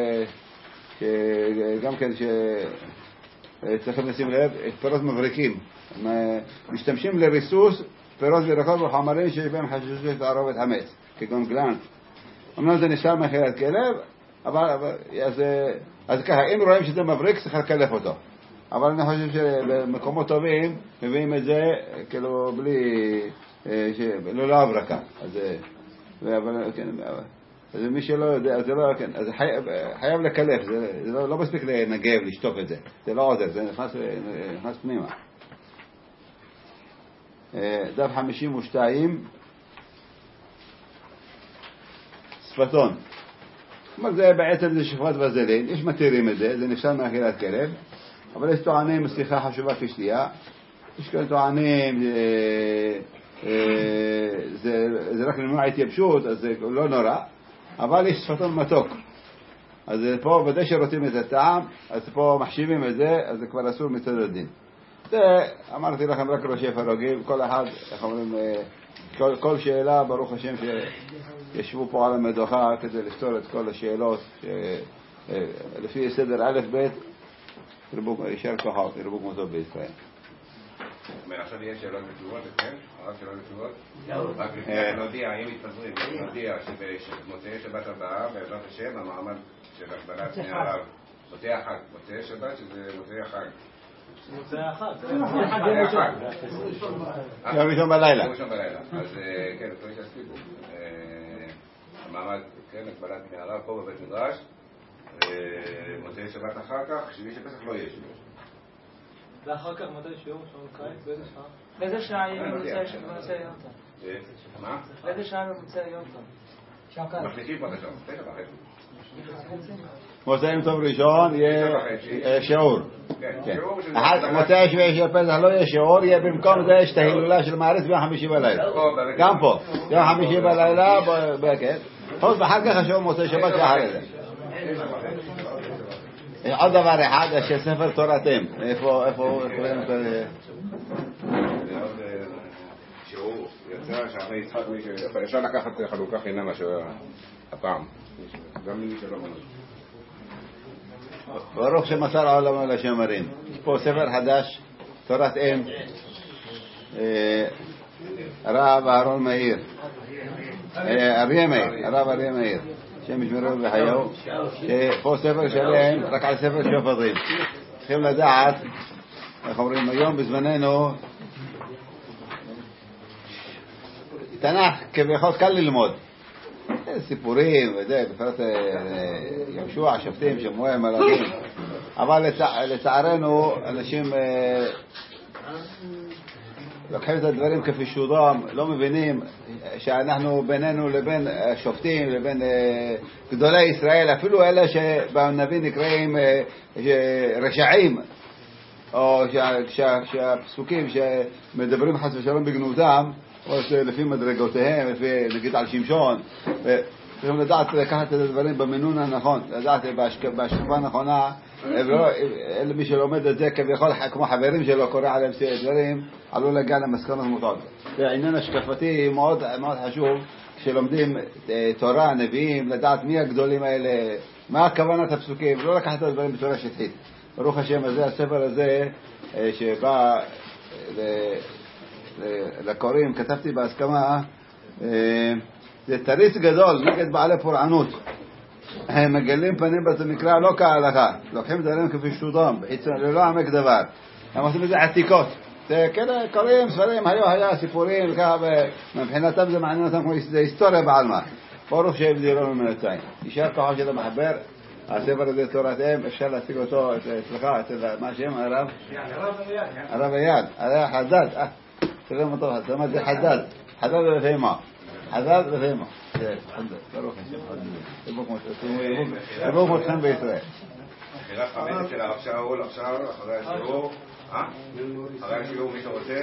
Speaker 1: שגם כן שצריכים לשים לב, פירות מבריקים. משתמשים לריסוס פירות וירקות וחומרים שיש בהם חשש של תערובת חמץ, כגון גלנט. אמנם זה נשאר מאכילת כלב, אבל אז, אז ככה, אם רואים שזה מבריק צריך לקלף אותו. אבל אני חושב שבמקומות טובים מביאים את זה כאילו בלי, לא לא הברקה. אז, אבל, כן, אז מי שלא יודע, זה לא, כן, אז חייב, חייב לקלף, זה, זה לא, לא מספיק לנגב, לשטוף את זה. זה לא עוזר, זה נכנס, נכנס פנימה. דף חמישים ושתיים, שפתון. כלומר זה בעצם זה שכבת וזלין, יש מתירים את זה, זה נפסל מאכילת כלב, אבל יש טוענים, סליחה חשובה כשתייה, יש כאלה טוענים, זה רק למנוע התייבשות, אז זה לא נורא, אבל יש שפתון מתוק. אז פה ודאי שרוצים את הטעם, אז פה מחשיבים את זה, אז זה כבר אסור מצד הדין. זה, אמרתי לכם רק ראשי פרוגים, כל אחד, איך אומרים, כל, כל שאלה, ברוך השם שישבו פה על המדוכה כדי לפתור את כל השאלות, ש, לפי סדר א' ב', יישר כוחו, ירבו כמותו בישראל.
Speaker 5: עכשיו יש שאלות ותשובות, כן? רק שאלות ותשובות? רק לפני נודיע, אם מתפזרים, נודיע שבמוצאי שבת הבאה, בעזרת השם, המעמד של הגבלת שני הרב, מוצאי החג, מוצאי שבת שזה מוצאי החג.
Speaker 2: מוצאי החג.
Speaker 5: מוצאי החג.
Speaker 1: יום ראשון בלילה.
Speaker 5: יום ראשון בלילה. אז כן, כל שהספיקו. המעמד, כן, הגבלת שני הרב פה בבית מדרש, מוצאי שבת אחר כך, שביעי של פסח לא יהיה שימוש.
Speaker 2: ואחר כך מתי שיעור שעון קיץ? באיזה שעה?
Speaker 8: באיזה שעה יהיה במוצאי יום טוב?
Speaker 5: מה?
Speaker 8: באיזה שעה במוצאי יום טוב?
Speaker 5: מחליפים פה את השעון, תשע וחצי.
Speaker 1: מוצאי יום טוב ראשון יהיה שיעור. מוצאי שביעי של פסח לא יהיה שיעור, יהיה במקום זה יש את ההילולה של מעריס ביום חמישי בלילה. גם פה, יום חמישי בלילה, חוץ ואחר כך השיעור מוצאי שבת שאחרי זה. עוד דבר אחד, יש ספר תורתם. איפה, איפה, איפה,
Speaker 5: שיעור, יצא שאחרי יצחק מי ש... אפשר לקחת חלוקה חינם הפעם. גם מי שלא מנוי.
Speaker 1: ברוך שמסר העולם לשמרים. יש פה ספר חדש, תורת אם, הרב אהרון מאיר. אריה מאיר, הרב אריה מאיר. שם ישמרו בחיו, שפה ספר שלם, רק על ספר שופטים. צריכים לדעת, איך אומרים, היום בזמננו, תנ"ך כביכול קל ללמוד. סיפורים וזה, בפרט יהושע, שופטים, שמואל, מלאכים. אבל לצערנו, אנשים לוקחים את הדברים כפי שודם, לא מבינים שאנחנו בינינו לבין שופטים, לבין גדולי ישראל, אפילו אלה שבנביא נקראים רשעים, או שהפסוקים שמדברים חס ושלום בגנותם, או לפי מדרגותיהם, לפי נגיד על שמשון, צריכים לדעת לקחת את הדברים במינון הנכון, לדעת בהשקפה הנכונה, אלה מי שלומד את זה כביכול כמו חברים שלו קורא עליהם דברים, עלול להגיע למסקנות מוטות. זה עניין השקפתי מאוד מאוד חשוב, כשלומדים תורה, נביאים, לדעת מי הגדולים האלה, מה הכוונת הפסוקים, לא לקחת את הדברים בצורה שטחית. ברוך השם הזה, הספר הזה שבא לקוראים, כתבתי בהסכמה, זה תריס גדול נגד בעלי פורענות. הם מגלים פנים במקרא לא כהלכה, לוקחים דברים כפי שודם, ללא עמק דבר. הם עושים את זה עתיקות. זה כאלה קוראים ספרים, היו היה סיפורים, מבחינתם זה מעניין אותם כמו זה היסטוריה בעלמא. ברוך שהבדילו ממנציים. יישר כוחו של המחבר, הספר הזה תורת אם, אפשר להציג אותו אצלך, מה השם, הרב? הרב אייל, הרב חדד, אה, תראה מה טוב, זה חדד, חדד ופהמה. חדד ופהמה. ברוך השם, יבוא מותכם בישראל.
Speaker 5: אכילת חמץ של הרב שאול עכשיו, אחרי השיעור, אה? אחרי השיעור מי שרוצה,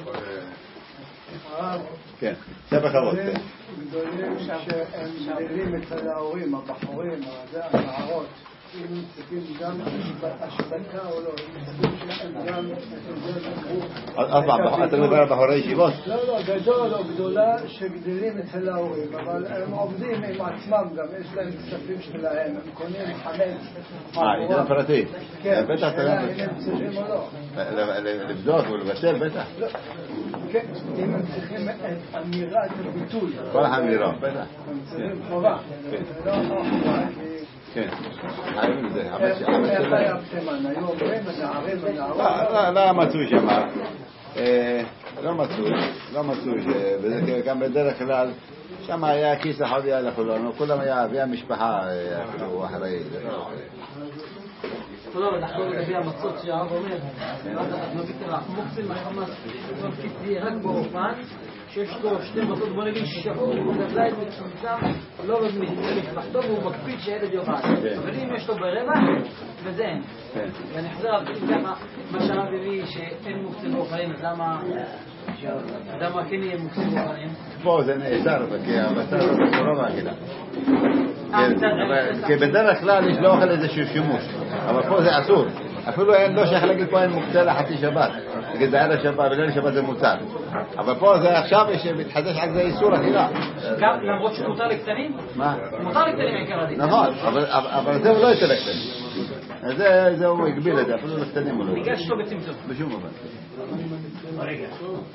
Speaker 1: כן, זה בכבוד.
Speaker 9: גדולים שהם גדלים אצל ההורים, הבחורים, הנערות, אם צריכים גם השבקה או לא, אם צריכים גם...
Speaker 1: עוד פעם, אתה מדבר על בחורי ישיבות?
Speaker 9: לא, לא, גדול או גדולה שגדלים אצל ההורים, אבל הם עובדים עם עצמם גם, יש להם כספים שלהם, הם קונים חמץ.
Speaker 1: אה, עידן פרטי.
Speaker 9: כן,
Speaker 1: בטח,
Speaker 9: שאלה אם הם צריכים או לא.
Speaker 1: לבדוק ולבטל, בטח.
Speaker 9: כן, אם הם צריכים אמירת הביטול.
Speaker 1: כל האמירה, בטח.
Speaker 9: הם צריכים חובה. לא חובה,
Speaker 1: כן.
Speaker 9: איך היה פתמן? היו עוברים ונערים ונערות?
Speaker 1: לא מצוי שם. לא מצוי. לא מצוי. גם בדרך כלל, שם היה כיס אחד היה לכולנו. כולם היה אבי המשפחה אפילו אחרי.
Speaker 3: לא, אבל אנחנו לגבי המצות שהרב אומר, אנחנו מוקצים לחמאס, זה רק באופן, שיש לו שתי מצות, בוא נגיד שחור, בגזליים מצומצם, לא משפחתו, והוא מקפיד שהילד יאכל. אבל אם יש לו ברבע, וזה אין. ואני חוזר על ככה, מה שהרב הביא שאין מוקצה באוכלים, אז למה... למה כן יהיה מוקצה באוכלים?
Speaker 1: פה זה נאסר, כי הבשר לא בצורה והאכילה. כי בדרך כלל יש לא אוכל איזשהו שימוש, אבל פה זה אסור. אפילו אין לא שייך להגיד פה אין מוקצה לחצי שבת, נגיד זה ערב שבת וליל שבת זה מותר, אבל פה זה עכשיו שמתחדש על זה איסור אכילה.
Speaker 3: למרות שמותר לקטנים?
Speaker 1: מה?
Speaker 3: מותר לקטנים עיקר הדין.
Speaker 1: נכון, אבל זה הוא לא יותר לקטנים, זה הוא הגביל את זה, אפילו לקטנים הוא לא.
Speaker 3: בגלל שלו בצמצום.
Speaker 1: בשום אופן.
Speaker 3: רגע.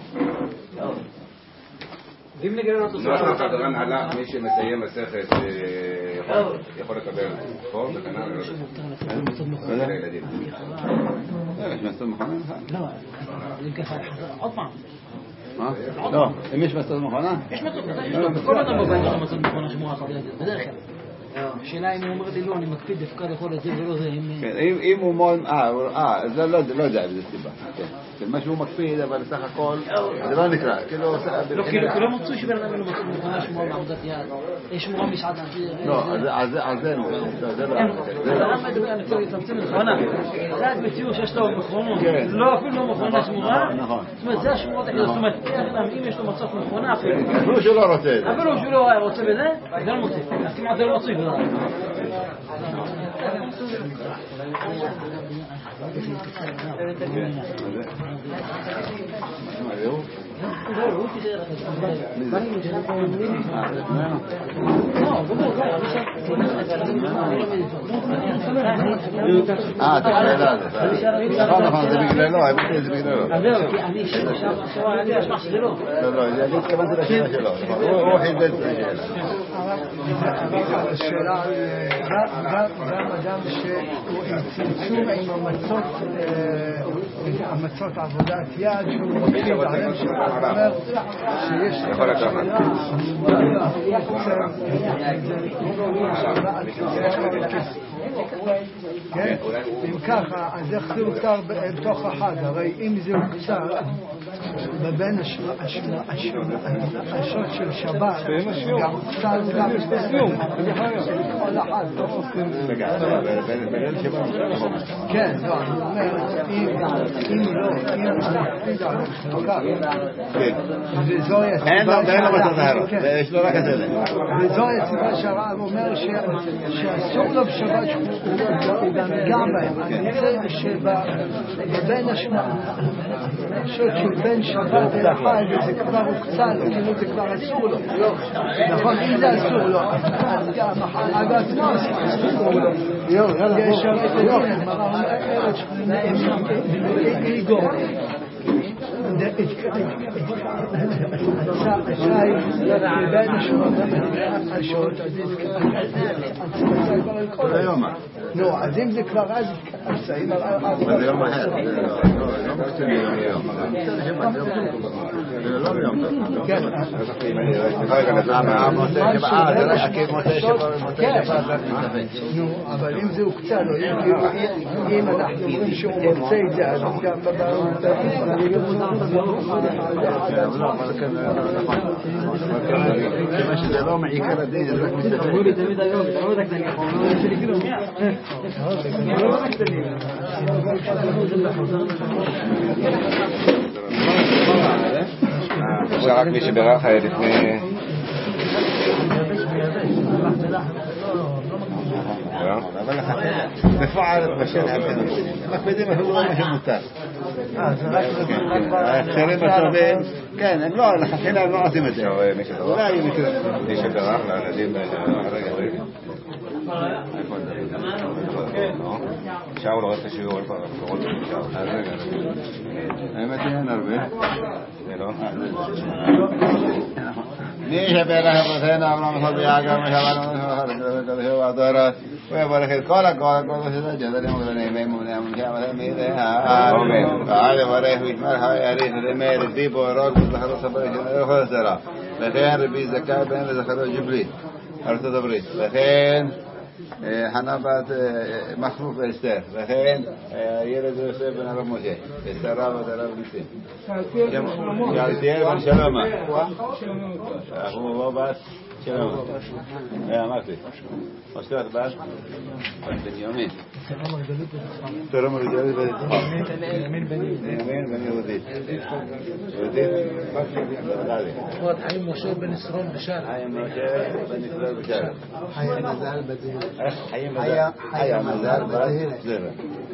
Speaker 3: ואם נגלה לו תוצאה...
Speaker 5: נוח לחדרן עלה, מי שמסיים מסכת יכול לקבל פה וכנראה לא לילדים.
Speaker 1: יש מסתות מכונה?
Speaker 3: לא, אם ככה, עוד פעם.
Speaker 1: מה? לא, אם יש מסתות מכונה?
Speaker 3: יש מסתות מכונה, כל אדם בבית יש מסתות מכונה שמורה אחת ילדים, בדרך כלל. השאלה אם הוא אומר לי לא, אני מקפיד דווקא לאכול את זה ולא זה.
Speaker 1: אם הוא מול... אה, זה לא יודע איזה סיבה. מה שהוא מקפיד, אבל סך הכל זה לא נקרא.
Speaker 3: לא, כאילו לא מצוי שבן אדם לא מצוי מכונה שמורה מעבודת יד. יש שמורה משעדה.
Speaker 1: לא, על זה לא. זה לא.
Speaker 3: למה מדבר על מצוי לצמצם את מכונה? זה רק בציור שיש לו מכונות. לא, אפילו לא מכונה שמורה.
Speaker 1: נכון.
Speaker 3: זאת אומרת, זה השמורות האלה. זאת אומרת, אם יש לו מצות מכונה אפילו.
Speaker 1: אפילו שהוא לא רוצה את זה.
Speaker 3: אפילו שהוא לא רוצה בזה, זה לא מצוי. אז כמעט זה לא מצוי.
Speaker 1: אה, תקלה זה. נכון, נכון, זה בגללו, האמת זה בגללו.
Speaker 3: אז זהו, כי אני שבוע אני אשמח שזה לא.
Speaker 1: לא, לא, אני התכוונתי לשאלה שלו. הוא חידד את השאלה.
Speaker 9: השאלה, גם אדם שהוא עם צמצום עם המצות, המצות עבודת יד, שהוא מקפיד עליהם שאומר שיש
Speaker 5: יכול לקחת.
Speaker 9: כן? אם ככה, אז איך זה הותר בתוך החג? הרי אם זה הוקצר בבין השעות של שבת, גם הוקצר גם בסיום. כל החג. כן, לא, אני אומר, אם לא, אם מקפיד על השתוקה, וזו הסיבה
Speaker 1: יש לו רק את זה.
Speaker 9: וזו הסיבה שהרב אומר שאסור לו בשבת שהוא גם בהם. אני רוצה שבין השעות של בין שבת לחג זה כבר הוקצה לו, כאילו זה כבר אסור לו. נכון, אם זה אסור לו, אז גם החג עצמו אסור לו. יש שם את הדין, מראה ארץ איגור. השאי בין השעות
Speaker 1: כל היום.
Speaker 9: לא, אז אם זה כבר אז סעים על אז
Speaker 1: זה יום אחר. לא בעצם יום. זה לא יום. כן.
Speaker 9: נו, אבל אם זה הוקצה לו, אם אנחנו אומרים שהוא רוצה את זה, אז גם בבאות
Speaker 1: כמה שזה לא מעיקר הדין, זה רק מסתכל.
Speaker 3: תראו לי תמיד היום, תראו את הקטנים, אנחנו לא יש לי כלום. לא רק הקטנים.
Speaker 5: עכשיו רק מי שברך לפני...
Speaker 1: אבל בפועל בשל עבדנו מקפידים אפילו לא מה שמותר. האחרים הטובים כן, הם לא, לכתחילה הם לא עושים את זה. אולי
Speaker 5: מי שברך לילדים רגע רגע שאול רואה את השיעור
Speaker 1: האמת היא אין הרבה.
Speaker 5: לא?
Speaker 1: מי שברך אברותינו אברהם יצחק ויעקב משבת והדורות ויברך את כל הכוח של הג'דלים וגדולים ואמונם ונשאם מידיה ועל יברך וישמר היריך ומאיר דיבו ורוק וזכרו סברי של ארוחו הסרה לכן רבי זכאי בן לזכרו ג'בלי ארצות הברית לכן חנה בת מכלוף ואסתר, וכן הילד יוסף בן הרב משה, אסתר בת הרב ניסים. שאלתיאל בן שלמה. אנחנו בת שלמה. אמרתי. אשתך בת בנימין. תורה מרגלית ותצחק. בנימין בן יהודית. יהודית?
Speaker 9: כבוד חיים משה בן ישרון בשער.
Speaker 1: חיים משה בן ישרון בשער.
Speaker 9: חיים מזל בזהירה.
Speaker 1: חיים מזל בזהירה.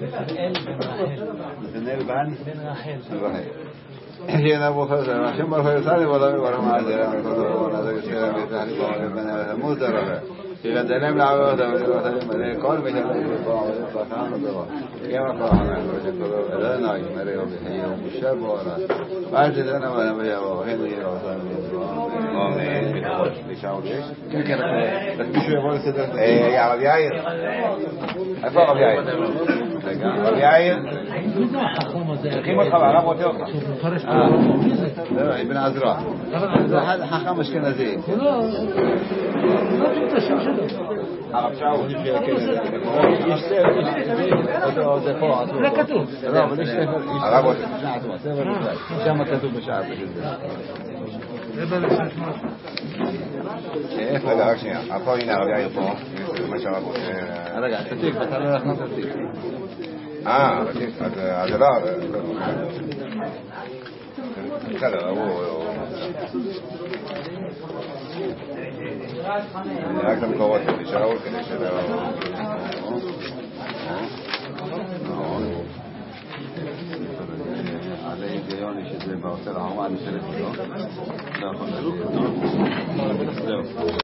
Speaker 1: נתנאל בן רחל. שינה בוחר השם ברוך יסעד ולא יברם עזרה מכל هذا الشيء مثل بنا مدرة يقدلهم لعبة وتلم كل مجال الباع والفخام والباع كما فهمنا وجدوا لا نايم مريم هي والشاب ولا بعد أنا وأنا ويا وهنا يا آمين بيشاول إيش كذا بس شو يقول سيد يا عربي عاير أفهم عربي عاير عربي عاير قيمة طبعا رابط يوقع لا ابن عزراء هذا حقا مشكلة زي عرب شعور
Speaker 9: لا كتب
Speaker 1: عرب كما كتب بشعب ايه لا لا شيء اعطوني عربي عيطوا ما شاء الله رجع تتيك بس انا راح نتيك اه هذا لا كذا هو أكثر من قوات الإشارة كان الإشارة عليه جيون يشد بوصل عمان يشد